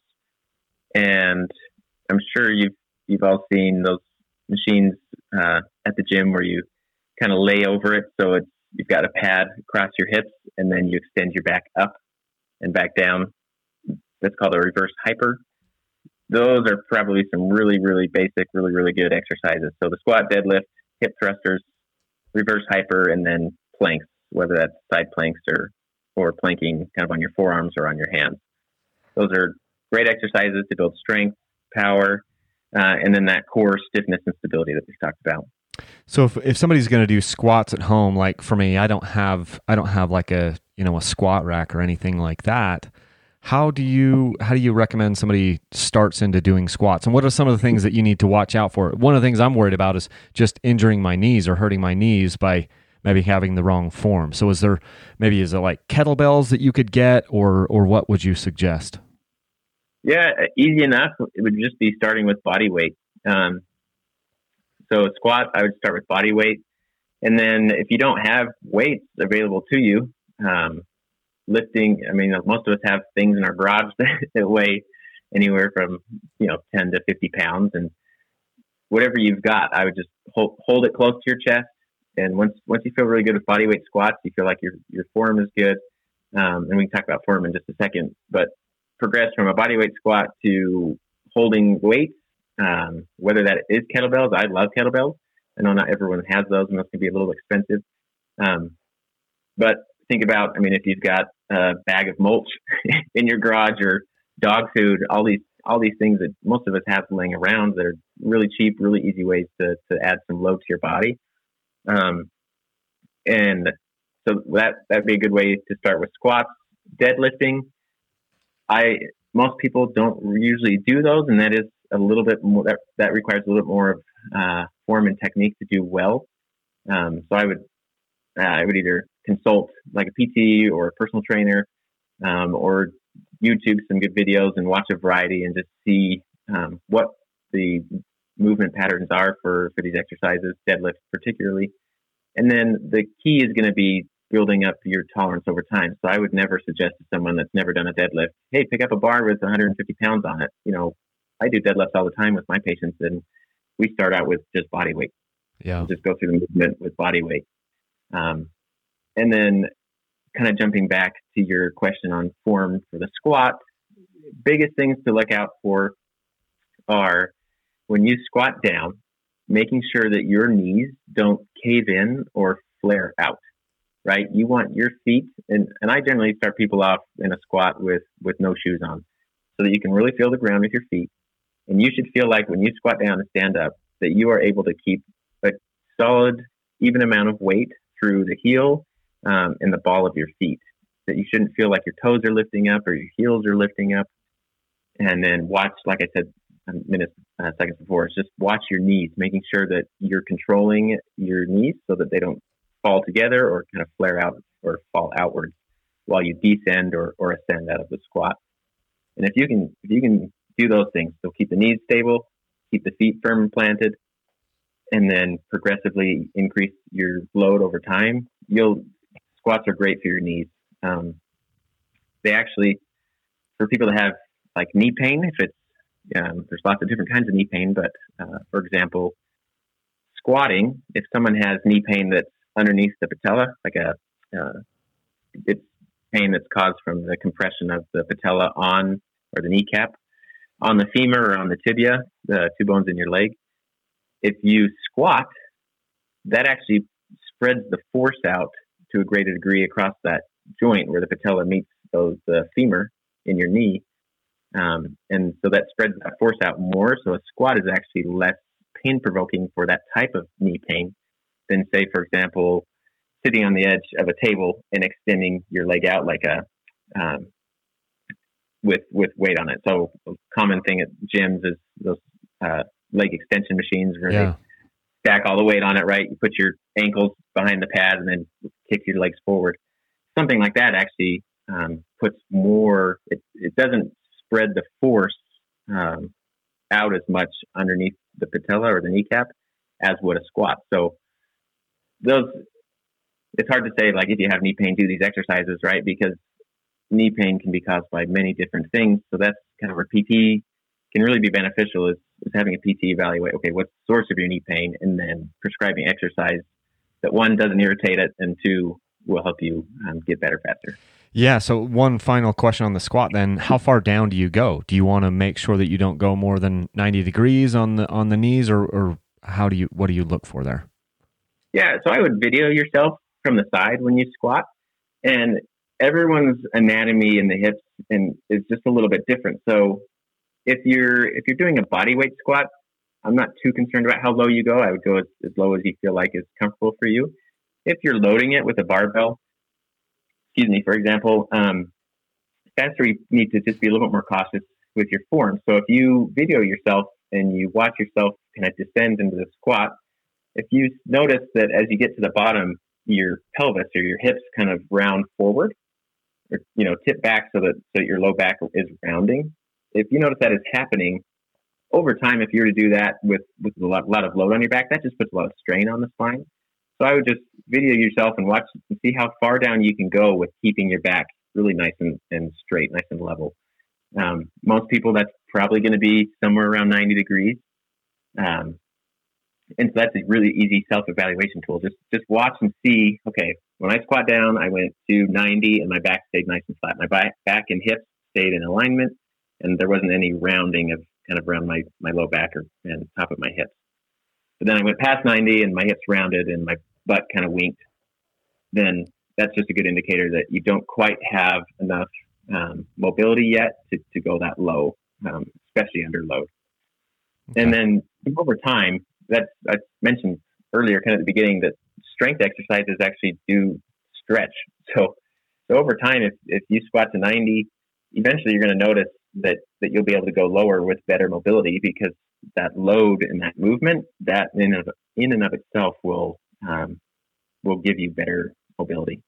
And I'm sure you've, you've all seen those machines, uh, at the gym where you kind of lay over it. So it's, you've got a pad across your hips and then you extend your back up and back down. That's called a reverse hyper. Those are probably some really, really basic, really, really good exercises. So the squat, deadlift, hip thrusters, reverse hyper, and then planks, whether that's side planks or, or planking kind of on your forearms or on your hands. Those are great exercises to build strength, power, uh, and then that core stiffness and stability that we've talked about. So if if somebody's going to do squats at home, like for me, I don't have I don't have like a, you know, a squat rack or anything like that. How do you how do you recommend somebody starts into doing squats? And what are some of the things that you need to watch out for? One of the things I'm worried about is just injuring my knees or hurting my knees by maybe having the wrong form. So is there maybe is it like kettlebells that you could get, or or what would you suggest? Yeah, easy enough. It would just be starting with body weight. Um, so squat, I would start with body weight. And then if you don't have weights available to you, um, lifting, I mean, most of us have things in our garage that, that weigh anywhere from, you know, ten to fifty pounds. And whatever you've got, I would just hold, hold it close to your chest. And once once you feel really good with body weight squats, you feel like your your form is good. Um, and we can talk about form in just a second. But progress from a body weight squat to holding weights, um, whether that is kettlebells. I love kettlebells. I know not everyone has those, and those can be a little expensive. Um, but think about, I mean, if you've got a bag of mulch in your garage or dog food, all these all these things that most of us have laying around that are really cheap, really easy ways to to add some load to your body. Um, and so that that'd be a good way to start with squats. Deadlifting, I most people don't usually do those, and that is a little bit more that that requires a little bit more of uh, form and technique to do well. Um, so I would uh, I would either consult like a P T or a personal trainer, um, or YouTube some good videos and watch a variety and just see um, what the movement patterns are for, for these exercises, deadlifts particularly. And then the key is going to be building up your tolerance over time. So I would never suggest to someone that's never done a deadlift, hey, pick up a bar with one hundred fifty pounds on it. You know, I do deadlifts all the time with my patients, and we start out with just body weight. Yeah. Just go through the movement with body weight. Um, and then kind of jumping back to your question on form for the squat, biggest things to look out for are when you squat down, making sure that your knees don't cave in or flare out, right? You want your feet, and, and I generally start people off in a squat with, with no shoes on so that you can really feel the ground with your feet. And you should feel like when you squat down and stand up, that you are able to keep a solid, even amount of weight through the heel um, and the ball of your feet. That you shouldn't feel like your toes are lifting up or your heels are lifting up. And then watch, like I said, minutes, uh, seconds before, is just watch your knees, making sure that you're controlling your knees so that they don't fall together or kind of flare out or fall outwards while you descend or, or ascend out of the squat. And if you can, if you can do those things, so keep the knees stable, keep the feet firm and planted, and then progressively increase your load over time, you'll, squats are great for your knees. Um, they actually, for people that have like knee pain, if it's, um, there's lots of different kinds of knee pain, but uh, for example, squatting, if someone has knee pain that's underneath the patella, like a, uh, it's pain that's caused from the compression of the patella on, or the kneecap, on the femur or on the tibia, the two bones in your leg. If you squat, that actually spreads the force out to a greater degree across that joint where the patella meets those the femur in your knee. Um, and so that spreads that force out more. So a squat is actually less pain-provoking for that type of knee pain than, say, for example, sitting on the edge of a table and extending your leg out like a um, with with weight on it. So a common thing at gyms is those uh, leg extension machines where yeah. they stack all the weight on it, right? You put your ankles behind the pad and then kick your legs forward. Something like that actually um, puts more, it, it doesn't spread the force um, out as much underneath the patella or the kneecap as would a squat. So those, it's hard to say, like, if you have knee pain, do these exercises, right? Because knee pain can be caused by many different things. So that's kind of where P T can really be beneficial, is, is having a P T evaluate, okay, what's the source of your knee pain, and then prescribing exercise that, one, doesn't irritate it, and two, will help you um, get better faster. Yeah. So one final question on the squat then, how far down do you go? Do you want to make sure that you don't go more than ninety degrees on the, on the knees, or, or how do you, what do you look for there? Yeah. So I would video yourself from the side when you squat, and everyone's anatomy in the hips and is just a little bit different. So if you're, if you're doing a body weight squat, I'm not too concerned about how low you go. I would go as, as low as you feel like is comfortable for you. If you're loading it with a barbell, excuse me, for example, um, that's where you need to just be a little bit more cautious with your form. So if you video yourself and you watch yourself kind of descend into the squat, if you notice that as you get to the bottom, your pelvis or your hips kind of round forward, or, you know, tip back so that, so that your low back is rounding. If you notice that is happening over time, if you were to do that with, with a lot, lot of load on your back, that just puts a lot of strain on the spine. So I would just video yourself and watch and see how far down you can go with keeping your back really nice and, and straight, nice and level. Um, most people, that's probably going to be somewhere around ninety degrees. Um, and so that's a really easy self-evaluation tool. Just just watch and see, okay, when I squat down, I went to ninety and my back stayed nice and flat. My back, back and hips stayed in alignment, and there wasn't any rounding of kind of around my, my low back or and top of my hips. But then I went past ninety and my hips rounded and my butt kind of winked. Then that's just a good indicator that you don't quite have enough um, mobility yet to, to go that low, um, especially under load. Okay. And then over time, that's, I mentioned earlier, kind of at the beginning, that strength exercises actually do stretch. So, so over time, if, if you squat to ninety, eventually you're going to notice that, that you'll be able to go lower with better mobility, because that load and that movement, that in, of, in and of itself will um, will give you better mobility.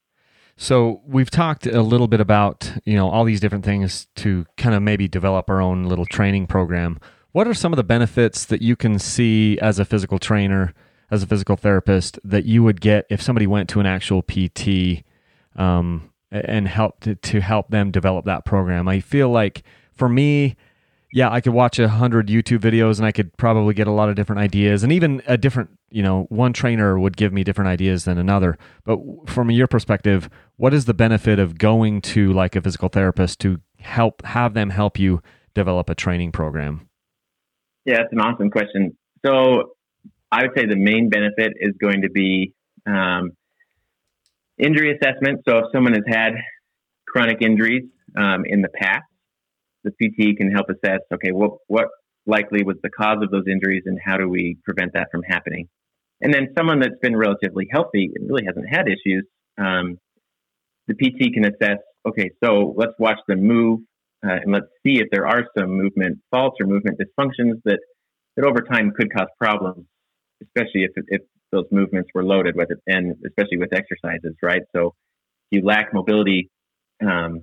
So we've talked a little bit about, you know, all these different things to kind of maybe develop our own little training program. What are some of the benefits that you can see as a physical trainer, as a physical therapist, that you would get if somebody went to an actual P T um, and helped to, to help them develop that program? I feel like for me, yeah, I could watch a hundred YouTube videos and I could probably get a lot of different ideas, and even a different, you know, one trainer would give me different ideas than another. But from your perspective, what is the benefit of going to like a physical therapist to help, have them help you develop a training program? Yeah, that's an awesome question. So I would say the main benefit is going to be um, injury assessment. So if someone has had chronic injuries um, in the past, the P T can help assess, okay, what what likely was the cause of those injuries and how do we prevent that from happening? And then someone that's been relatively healthy and really hasn't had issues, um, the P T can assess, okay, so let's watch them move uh, and let's see if there are some movement faults or movement dysfunctions that, that over time could cause problems, especially if if those movements were loaded with it, and especially with exercises, right? So if you lack mobility, um,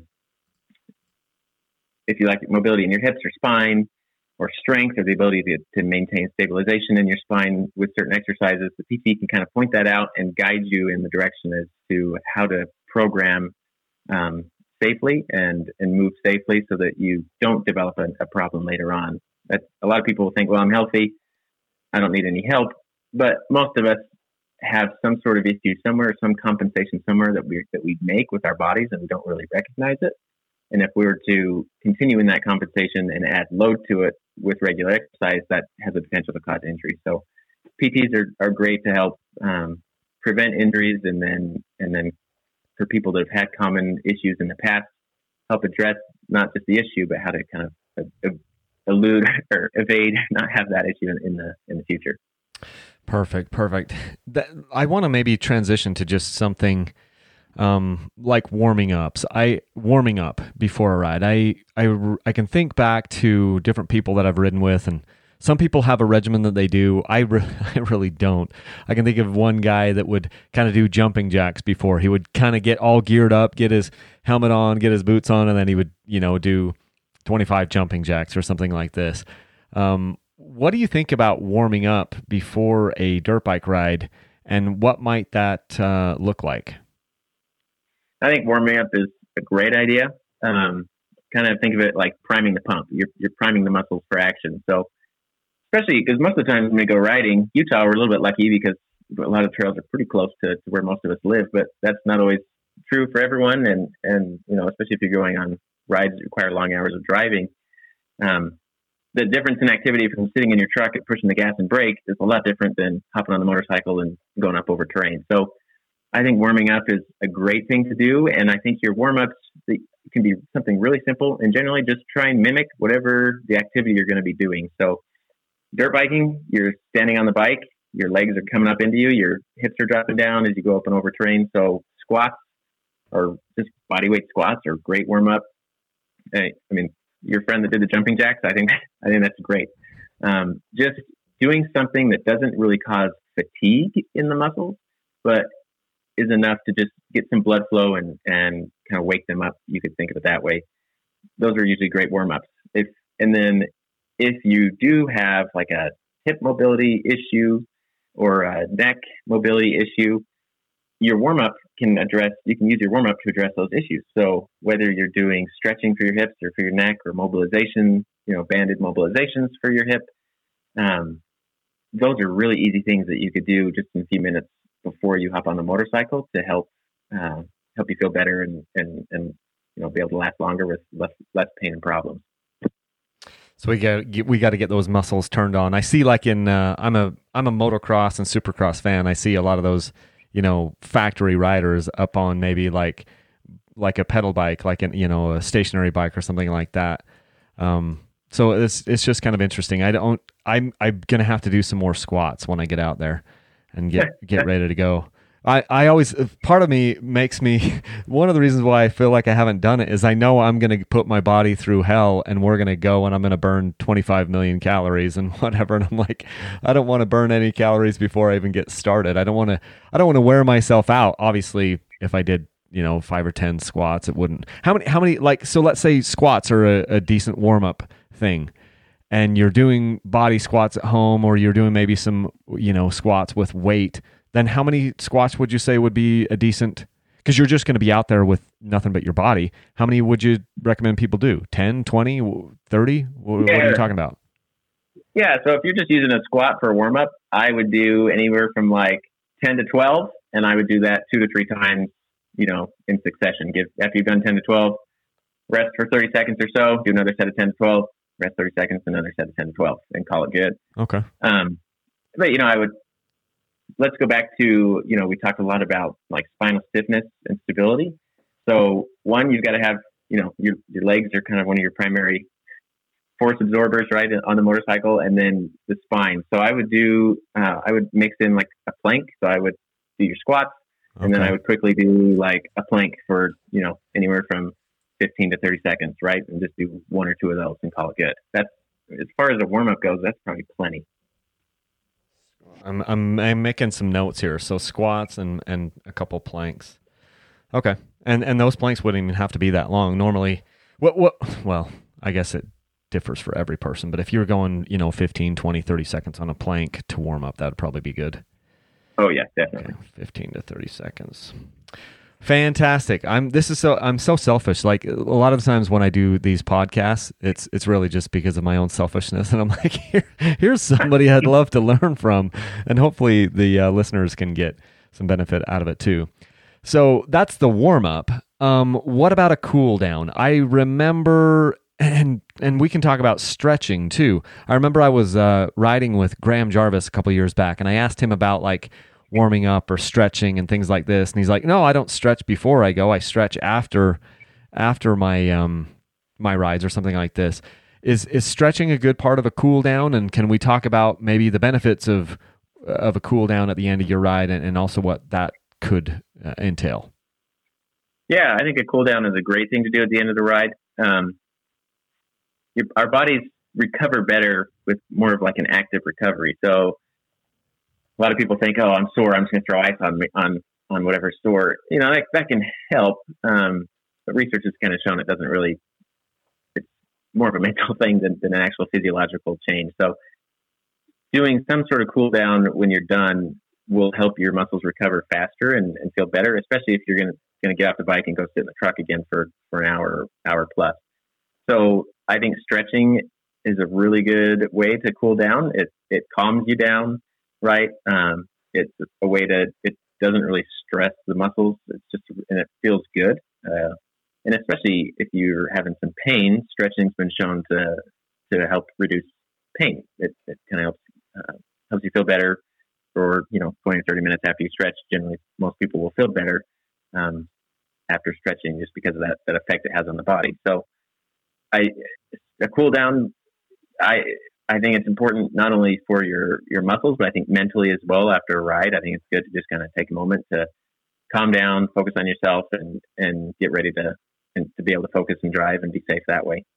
if you lack mobility in your hips or spine, or strength, or the ability to, to maintain stabilization in your spine with certain exercises, the P T can kind of point that out and guide you in the direction as to how to program um, safely and, and move safely so that you don't develop a, a problem later on. That, a lot of people think, well, I'm healthy, I don't need any help, but most of us have some sort of issue somewhere, some compensation somewhere that we that we make with our bodies, and we don't really recognize it. And if we were to continue in that compensation and add load to it with regular exercise, that has the potential to cause injury. So P Ts are, are great to help um, prevent injuries, and then and then for people that have had common issues in the past, help address not just the issue, but how to kind of uh, elude or evade, not have that issue in, in the in the future. Perfect, perfect. That, I want to maybe transition to just something um, like warming ups. I warming up before a ride. I, I, I can think back to different people that I've ridden with, and some people have a regimen that they do. I, re- I really don't. I can think of one guy that would kind of do jumping jacks before. He would kind of get all geared up, get his helmet on, get his boots on, and then he would, you know, do twenty-five jumping jacks or something like this. Um, what do you think about warming up before a dirt bike ride, and what might that uh, look like? I think warming up is a great idea. Um, kind of think of it like priming the pump. You're, you're priming the muscles for action. So, especially because most of the time when we go riding, Utah, we're a little bit lucky because a lot of trails are pretty close to, to where most of us live, but that's not always true for everyone. And, and, you know, especially if you're going on rides that require long hours of driving, um, the difference in activity from sitting in your truck and pushing the gas and brake is a lot different than hopping on the motorcycle and going up over terrain. So I think warming up is a great thing to do. And I think your warm-ups can be something really simple, and generally just try and mimic whatever the activity you're going to be doing. So dirt biking, you're standing on the bike, your legs are coming up into you, your hips are dropping down as you go up and over terrain. So squats or just body weight squats are great warm-up. I mean, your friend that did the jumping jacks, I think I think that's great. Um, just doing something that doesn't really cause fatigue in the muscles, but is enough to just get some blood flow and, and kind of wake them up. You could think of it that way. Those are usually great warm-ups. If and then if you do have like a hip mobility issue or a neck mobility issue, your warm-up can address, you can use your warm-up to address those issues. So whether you're doing stretching for your hips or for your neck, or mobilization, you know, banded mobilizations for your hip, um, those are really easy things that you could do just in a few minutes before you hop on the motorcycle to help uh, help you feel better and, and, and you know, be able to last longer with less less pain and problems. So we got we got to get those muscles turned on. I see, like in uh, I'm a I'm a motocross and supercross fan. I see a lot of those, you know, factory riders up on maybe like like a pedal bike, like an, you know, a stationary bike or something like that. Um, so it's it's just kind of interesting. I don't I'm I'm gonna have to do some more squats when I get out there and get get ready to go. I, I always, part of me makes me, one of the reasons why I feel like I haven't done it is I know I'm going to put my body through hell, and we're going to go and I'm going to burn twenty-five million calories and whatever. And I'm like, I don't want to burn any calories before I even get started. I don't want to, I don't want to wear myself out. Obviously, if I did, you know, five or ten squats, it wouldn't. How many, how many, like, so let's say squats are a, a decent warm up thing, and you're doing body squats at home, or you're doing maybe some, you know, squats with weight. Then how many squats would you say would be a decent, because you're just going to be out there with nothing but your body. How many would you recommend people do? ten, twenty, thirty? What, yeah. what are you talking about? Yeah, so if you're just using a squat for a warm-up, I would do anywhere from like ten to twelve, and I would do that two to three times, you know, in succession. Give After you've done ten to twelve, rest for thirty seconds or so, do another set of ten to twelve, rest thirty seconds, another set of ten to twelve, and call it good. Okay. Um, but, you know, I would, let's go back to, you know, we talked a lot about like spinal stiffness and stability. So one, you've got to have, you know, your, your legs are kind of one of your primary force absorbers, right, on the motorcycle, and then the spine. So I would do, uh, I would mix in like a plank. So I would do your squats, and okay. then I would quickly do like a plank for, you know, anywhere from fifteen to thirty seconds, right? And just do one or two of those and call it good. That's, as far as the warm up goes, that's probably plenty. I'm I'm I'm making some notes here. So squats and, and a couple planks. Okay. And and those planks wouldn't even have to be that long. Normally, what what well, I guess it differs for every person, but if you're going, you know, fifteen, twenty, thirty seconds on a plank to warm up, that'd probably be good. Oh yeah, definitely. Okay, fifteen to thirty seconds. Fantastic. I'm this is so I'm so selfish. Like a lot of times when I do these podcasts, it's it's really just because of my own selfishness, and I'm like, Here, here's somebody I'd love to learn from, and hopefully the uh, listeners can get some benefit out of it too. So that's the warm up. Um, what about a cool down? I remember, and and we can talk about stretching too. I remember I was uh, riding with Graham Jarvis a couple years back, and I asked him about like warming up or stretching and things like this, and he's like, no, I don't stretch before I go. I stretch after after my um my rides or something like this. Is is stretching a good part of a cool down, and can we talk about maybe the benefits of of a cool down at the end of your ride, and, and also what that could uh, entail? Yeah, I think a cool down is a great thing to do at the end of the ride. Um, your, our bodies recover better with more of like an active recovery. So a lot of people think, oh, I'm sore, I'm just going to throw ice on on on whatever sore. You know, that, that can help. Um, but research has kind of shown it doesn't really, it's more of a mental thing than, than an actual physiological change. So doing some sort of cool down when you're done will help your muscles recover faster and, and feel better, especially if you're going to going to get off the bike and go sit in the truck again for, for an hour, hour plus. So I think stretching is a really good way to cool down. It it calms you down, right? Um, it's a way to, it doesn't really stress the muscles. It's just, and it feels good. Uh, and especially if you're having some pain, stretching's been shown to, to help reduce pain. It, it kind of helps, uh, helps you feel better for, you know, twenty or thirty minutes after you stretch. Generally, most people will feel better um, after stretching just because of that, that effect it has on the body. So I, a cool down, I, I think it's important not only for your, your muscles, but I think mentally as well after a ride. I think it's good to just kind of take a moment to calm down, focus on yourself, and, and get ready to, and to be able to focus and drive and be safe that way.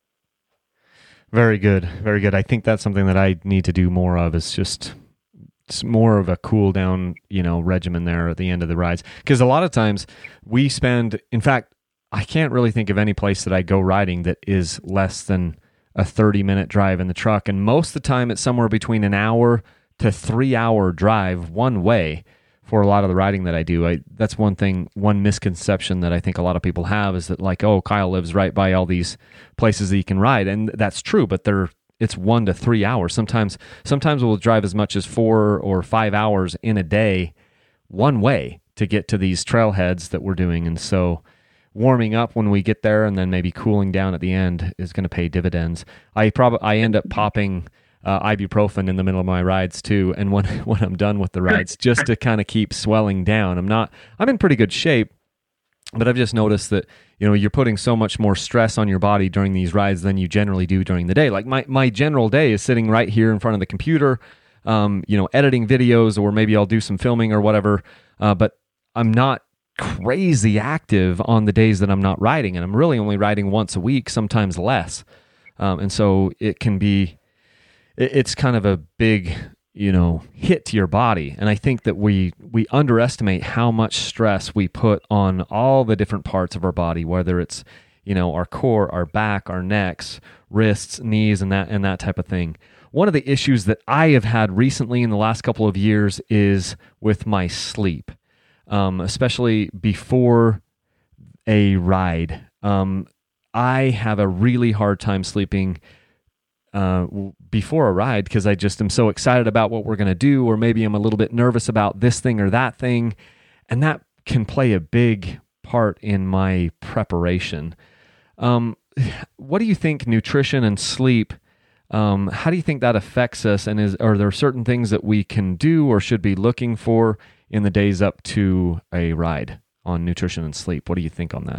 Very good. Very good. I think that's something that I need to do more of, is just it's more of a cool down, you know, regimen there at the end of the rides. Because a lot of times we spend, in fact, I can't really think of any place that I go riding that is less than a thirty minute drive in the truck. And most of the time it's somewhere between an hour to three hour drive one way for a lot of the riding that I do. I, that's one thing, one misconception that I think a lot of people have is that like, oh, Kyle lives right by all these places that you can ride. And that's true, but they're, it's one to three hours. Sometimes, sometimes we'll drive as much as four or five hours in a day one way to get to these trailheads that we're doing. And so warming up when we get there and then maybe cooling down at the end is going to pay dividends. I probably, I end up popping Uh, ibuprofen in the middle of my rides too, and when when I'm done with the rides, just to kind of keep swelling down. I'm not, I'm in pretty good shape, but I've just noticed that, you know, you're putting so much more stress on your body during these rides than you generally do during the day. Like my my general day is sitting right here in front of the computer, um, you know, editing videos, or maybe I'll do some filming or whatever. Uh, but I'm not crazy active on the days that I'm not riding, and I'm really only riding once a week, sometimes less. Um, and so it can be. It's kind of a big, you know, hit to your body. And I think that we we underestimate how much stress we put on all the different parts of our body, whether it's, you know, our core, our back, our necks, wrists, knees, and that and that type of thing. One of the issues that I have had recently in the last couple of years is with my sleep, um, especially before a ride. Um, I have a really hard time sleeping Uh, before a ride, because I just am so excited about what we're going to do, or maybe I'm a little bit nervous about this thing or that thing, and that can play a big part in my preparation. Um, what do you think nutrition and sleep, um, how do you think that affects us, and is are there certain things that we can do or should be looking for in the days up to a ride on nutrition and sleep? What do you think on that?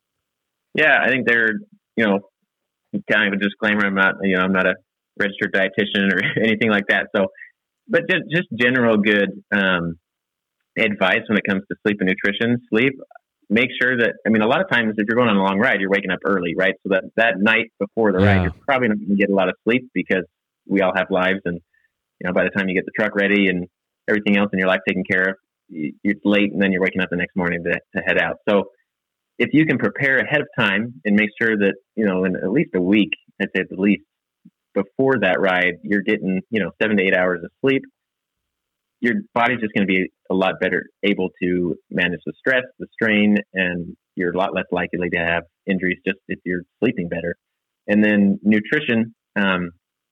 Yeah, I think they're, you know, kind of a disclaimer, I'm not, you know, I'm not a registered dietitian or anything like that. So, but just, just general good um, advice when it comes to sleep and nutrition. Sleep, make sure that, I mean, a lot of times if you're going on a long ride, you're waking up early, right? So that, that night before the Yeah. ride, you're probably not going to get a lot of sleep because we all have lives. And, you know, by the time you get the truck ready and everything else in your life taken care of, it's late and then you're waking up the next morning to, to head out. So if you can prepare ahead of time and make sure that, you know, in at least a week, I'd say at the least, before that ride, you're getting, you know, seven to eight hours of sleep, your body's just going to be a lot better able to manage the stress, the strain, and you're a lot less likely to have injuries just if you're sleeping better. And then nutrition, um,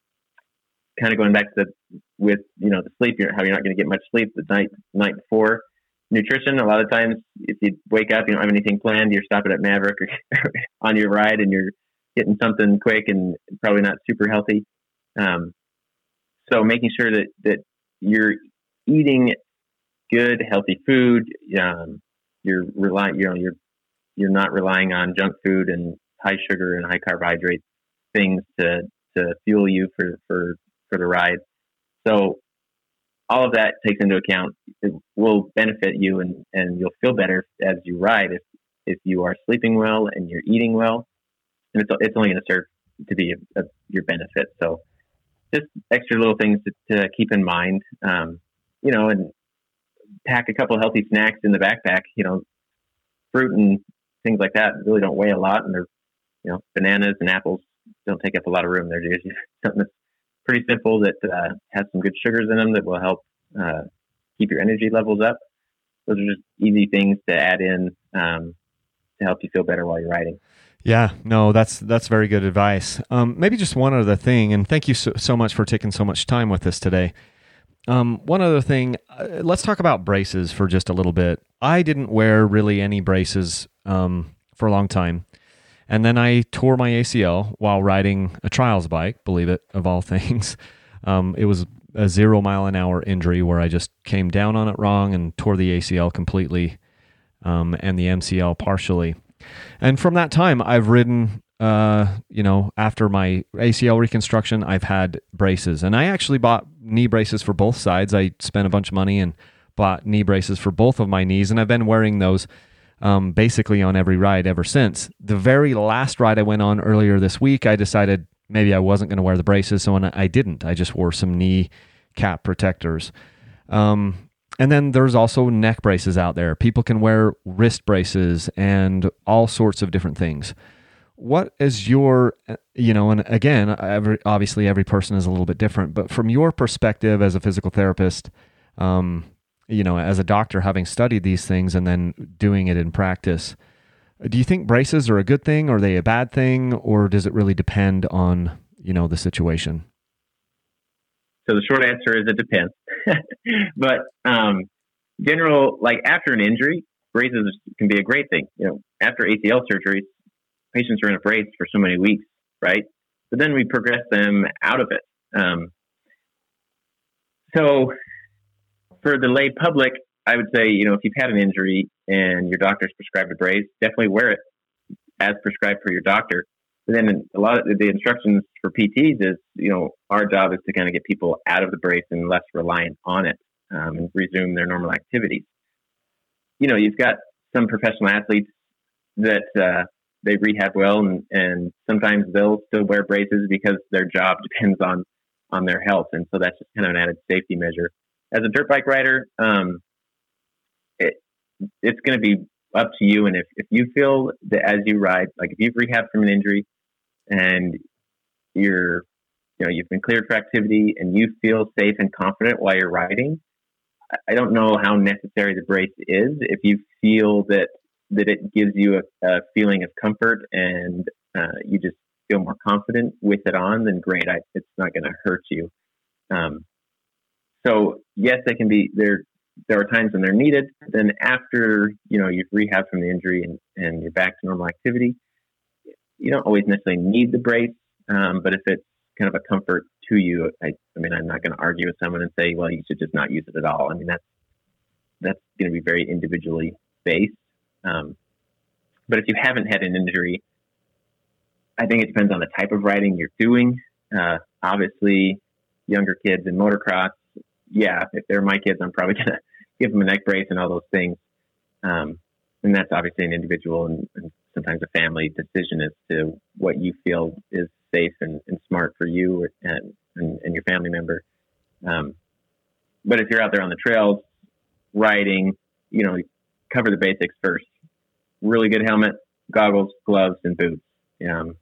kind of going back to the, with, you know, the sleep, how you're not going to get much sleep the night, night before. Nutrition, a lot of times, if you wake up, you don't have anything planned, you're stopping at Maverick or on your ride and you're getting something quick and probably not super healthy. Um, so making sure that, that you're eating good, healthy food, um, you're relying, you know, you're, you're not relying on junk food and high sugar and high carbohydrate things to, to fuel you for, for, for the ride. So all of that takes into account, it will benefit you and, and you'll feel better as you ride if, if you are sleeping well and you're eating well. And it's, it's only going to serve to be a, a, your benefit. So just extra little things to, to keep in mind, um, you know, and pack a couple healthy snacks in the backpack, you know, fruit and things like that really don't weigh a lot. And they're, you know, bananas and apples don't take up a lot of room. They're just something that's pretty simple that uh, has some good sugars in them that will help uh, keep your energy levels up. Those are just easy things to add in um, to help you feel better while you're riding. Yeah, no, that's that's very good advice. Um, maybe just one other thing, and thank you so, so much for taking so much time with us today. Um, one other thing, uh, let's talk about braces for just a little bit. I didn't wear really any braces um, for a long time. And then I tore my A C L while riding a trials bike, believe it, of all things. Um, it was a zero mile an hour injury where I just came down on it wrong and tore the A C L completely um, and the M C L partially. And from that time, I've ridden, uh, you know, after my A C L reconstruction, I've had braces. And I actually bought knee braces for both sides. I spent a bunch of money and bought knee braces for both of my knees, and I've been wearing those Um, basically on every ride ever since. The very last ride I went on earlier this week, I decided maybe I wasn't going to wear the braces, so I didn't. I just wore some knee cap protectors. Um, and then there's also neck braces out there. People can wear wrist braces and all sorts of different things. What is your, you know, and again, every, obviously every person is a little bit different, but from your perspective as a physical therapist, um, you know, as a doctor, having studied these things and then doing it in practice, do you think braces are a good thing? Or are they a bad thing? Or does it really depend on, you know, the situation? So the short answer is it depends. But um, general, like after an injury, braces can be a great thing. You know, after A C L surgeries, patients are in a brace for so many weeks, right? But then we progress them out of it. Um, so for the lay public, I would say, you know, if you've had an injury and your doctor's prescribed a brace, definitely wear it as prescribed for your doctor. But then a lot of the instructions for P Ts is, you know, our job is to kind of get people out of the brace and less reliant on it um, and resume their normal activities. You know, you've got some professional athletes that uh, they rehab well, and, and sometimes they'll still wear braces because their job depends on, on their health. And so that's just kind of an added safety measure. As a dirt bike rider, um, it, it's going to be up to you. And if, if you feel that as you ride, like if you've rehabbed from an injury and you're, you know, you've been cleared for activity and you feel safe and confident while you're riding, I don't know how necessary the brace is. If you feel that, that it gives you a, a feeling of comfort and uh, you just feel more confident with it on, then great. I, it's not going to hurt you. Um, So yes, they can be there. There are times when they're needed. Then after, you know, you've rehabbed from the injury and, and you're back to normal activity, you don't always necessarily need the brace. Um, but if it's kind of a comfort to you, I, I mean, I'm not going to argue with someone and say, well, you should just not use it at all. I mean, that's, that's going to be very individually based. Um, but if you haven't had an injury, I think it depends on the type of riding you're doing. Uh, obviously younger kids in motocross, yeah, if they're my kids, I'm probably going to give them a neck brace and all those things. Um, and that's obviously an individual and, and sometimes a family decision as to what you feel is safe and, and smart for you and, and, and your family member. Um, but if you're out there on the trails riding, you know, cover the basics first. Really good helmet, goggles, gloves, and boots. Um,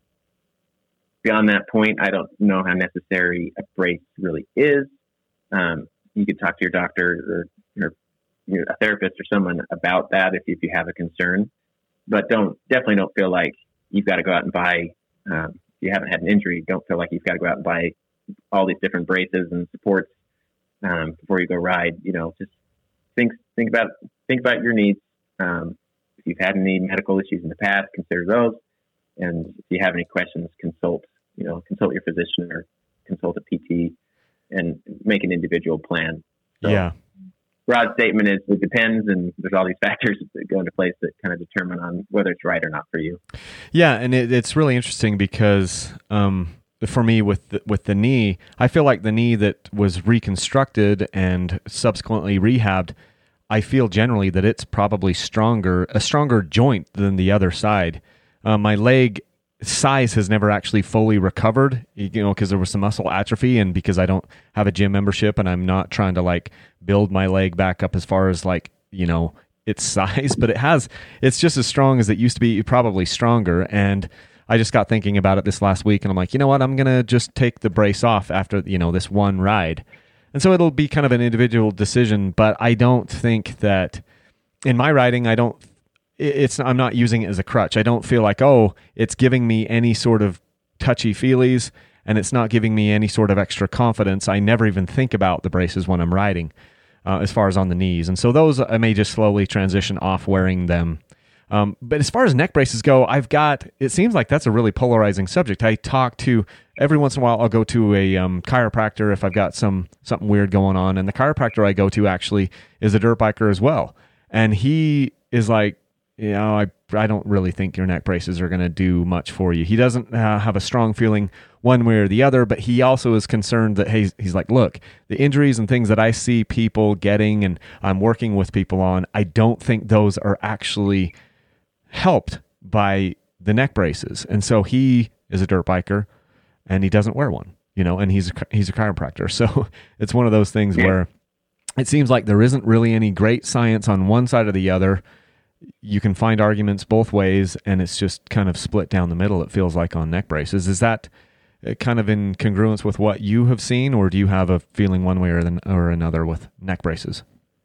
beyond that point, I don't know how necessary a brace really is. Um, you could talk to your doctor or, or you know, a therapist or someone about that if, if you have a concern. But don't definitely don't feel like you've got to go out and buy. Um, if you haven't had an injury, don't feel like you've got to go out and buy all these different braces and supports um, before you go ride. You know, just think think about think about your needs. Um, if you've had any medical issues in the past, consider those. And if you have any questions, consult. You know, consult your physician or consult a P T and make an individual plan. So, yeah. Broad statement is it depends, and there's all these factors that go into place that kind of determine on whether it's right or not for you. Yeah, and it, it's really interesting because um, for me with the, with the knee, I feel like the knee that was reconstructed and subsequently rehabbed, I feel generally that it's probably stronger, a stronger joint than the other side. Uh, my leg size has never actually fully recovered, you know, because there was some muscle atrophy, and because I don't have a gym membership and I'm not trying to like build my leg back up as far as like, you know, its size, but it has, it's just as strong as it used to be, probably stronger. And I just got thinking about it this last week and I'm like, you know what, I'm going to just take the brace off after, you know, this one ride. And so it'll be kind of an individual decision, but I don't think that in my riding, I don't It's I'm not using it as a crutch. I don't feel like, oh, it's giving me any sort of touchy-feelies, and it's not giving me any sort of extra confidence. I never even think about the braces when I'm riding, uh, as far as on the knees. And so those, I may just slowly transition off wearing them. Um, but as far as neck braces go, I've got, it seems like that's a really polarizing subject. I talk to, every once in a while, I'll go to a um, chiropractor if I've got some something weird going on. And the chiropractor I go to actually is a dirt biker as well. And he is like, you know, I I don't really think your neck braces are going to do much for you. He doesn't uh, have a strong feeling one way or the other, but he also is concerned that, hey, he's like, look, the injuries and things that I see people getting and I'm working with people on, I don't think those are actually helped by the neck braces. And so he is a dirt biker and he doesn't wear one, you know, and he's a, he's a chiropractor. So it's one of those things yeah. where it seems like there isn't really any great science on one side or the other. You can find arguments both ways, and it's just kind of split down the middle, it feels like, on neck braces. Is that kind of in congruence with what you have seen, or do you have a feeling one way or, the, or another with neck braces?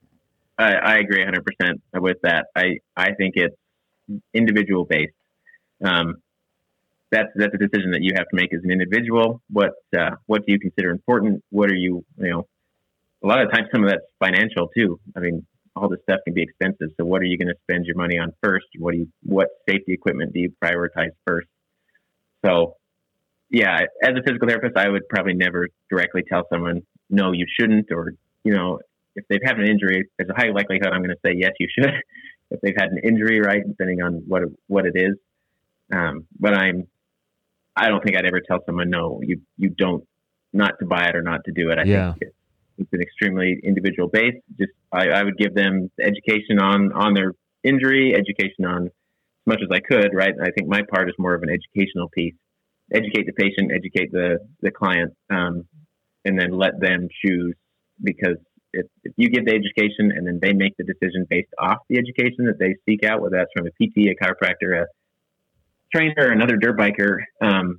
I, I agree one hundred percent with that. I, I think it's individual based. Um, that's that's a decision that you have to make as an individual. What uh, what do you consider important? What are you, you know, a lot of times some of that's financial too. I mean, all this stuff can be expensive. So what are you going to spend your money on first? What do you, what safety equipment do you prioritize first? So yeah, as a physical therapist, I would probably never directly tell someone, no, you shouldn't. Or, you know, if they've had an injury, there's a high likelihood I'm going to say, yes, you should. If they've had an injury, right, depending on what, what it is. Um, but I'm, I don't think I'd ever tell someone, no, you, you don't, not to buy it or not to do it. I yeah. think it's, It's an extremely individual base. Just I, I would give them education on, on their injury, education on as much as I could, right? I think my part is more of an educational piece. Educate the patient, educate the, the client, um, and then let them choose. Because if, if you give the education and then they make the decision based off the education that they seek out, whether that's from a P T, a chiropractor, a trainer, another dirt biker, um,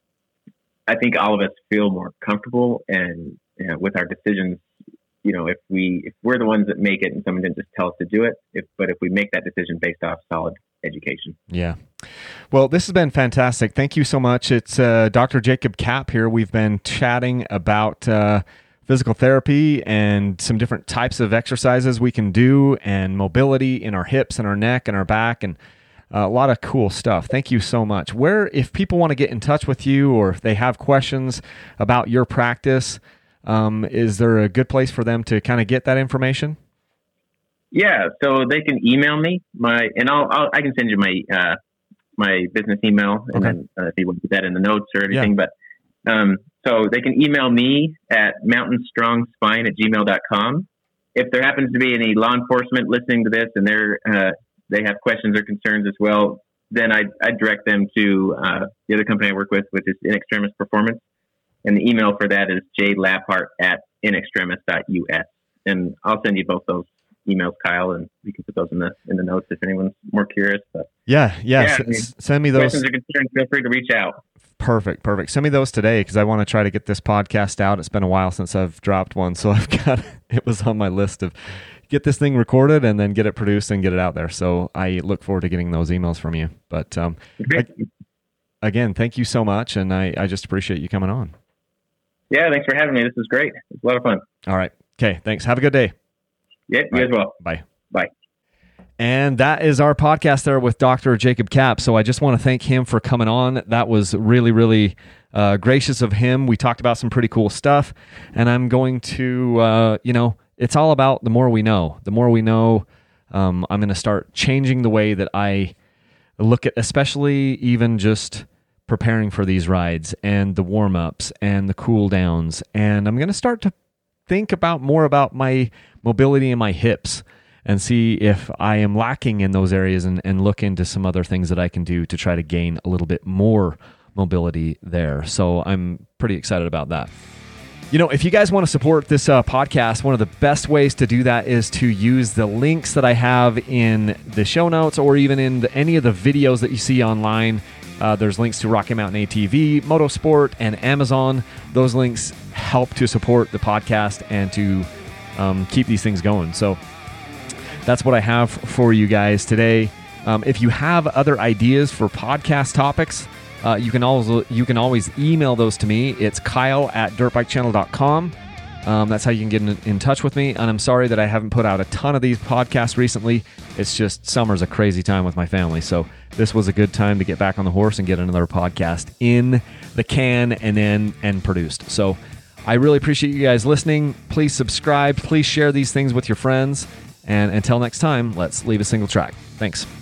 I think all of us feel more comfortable and You know, with our decisions, you know, if we if we're the ones that make it and someone didn't just tell us to do it, if but if we make that decision based off solid education. Yeah. Well, this has been fantastic. Thank you so much. It's uh, Doctor Jacob Kapp here. We've been chatting about uh, physical therapy and some different types of exercises we can do, and mobility in our hips and our neck and our back, and Uh, a lot of cool stuff. Thank you so much. Where, if people want to get in touch with you or if they have questions about your practice, um, is there a good place for them to kind of get that information? Yeah, so they can email me. My and I'll, I'll I can send you my uh, my business email, and okay. then uh, if you want to put that in the notes or anything. Yeah. But um, so they can email me at mountain strong spine at gmail dot com. If there happens to be any law enforcement listening to this and they're uh, they have questions or concerns as well, then I I direct them to uh, the other company I work with, which is In Extremis Performance, and the email for that is j labhart at inextremis dot u s, and I'll send you both those emails, Kyle, and you can put those in the in the notes if anyone's more curious. But yeah, yeah, yeah S- I mean, send me those. Questions or concerns, feel free to reach out. Perfect, perfect. Send me those today because I want to try to get this podcast out. It's been a while since I've dropped one, so I've got it was on my list of get this thing recorded and then get it produced and get it out there. So I look forward to getting those emails from you. But um, I, again, thank you so much, and I, I just appreciate you coming on. Yeah, thanks for having me. This was great. It's a lot of fun. All right. Okay, thanks. Have a good day. Yeah, you as well. Bye. Bye. And that is our podcast there with Doctor Jacob Kapp. So I just want to thank him for coming on. That was really, really uh, gracious of him. We talked about some pretty cool stuff. And I'm going to, uh, you know, it's all about the more we know. The more we know, um, I'm going to start changing the way that I look at, especially even just preparing for these rides and the warm-ups and the cool downs. And I'm going to start to think about more about my mobility in my hips and see if I am lacking in those areas, and, and look into some other things that I can do to try to gain a little bit more mobility there. So I'm pretty excited about that. You know, if you guys want to support this uh, podcast, one of the best ways to do that is to use the links that I have in the show notes, or even in the, any of the videos that you see online. Uh, there's links to Rocky Mountain A T V, Motosport, and Amazon. Those links help to support the podcast and to um, keep these things going. So that's what I have for you guys today. Um, if you have other ideas for podcast topics, uh, you can always you can always email those to me. It's Kyle at dirt bike channel dot com. Um, that's how you can get in, in touch with me. And I'm sorry that I haven't put out a ton of these podcasts recently. It's just summer's a crazy time with my family. So this was a good time to get back on the horse and get another podcast in the can and then and produced. So I really appreciate you guys listening. Please subscribe. Please share these things with your friends. And until next time, let's leave a single track. Thanks.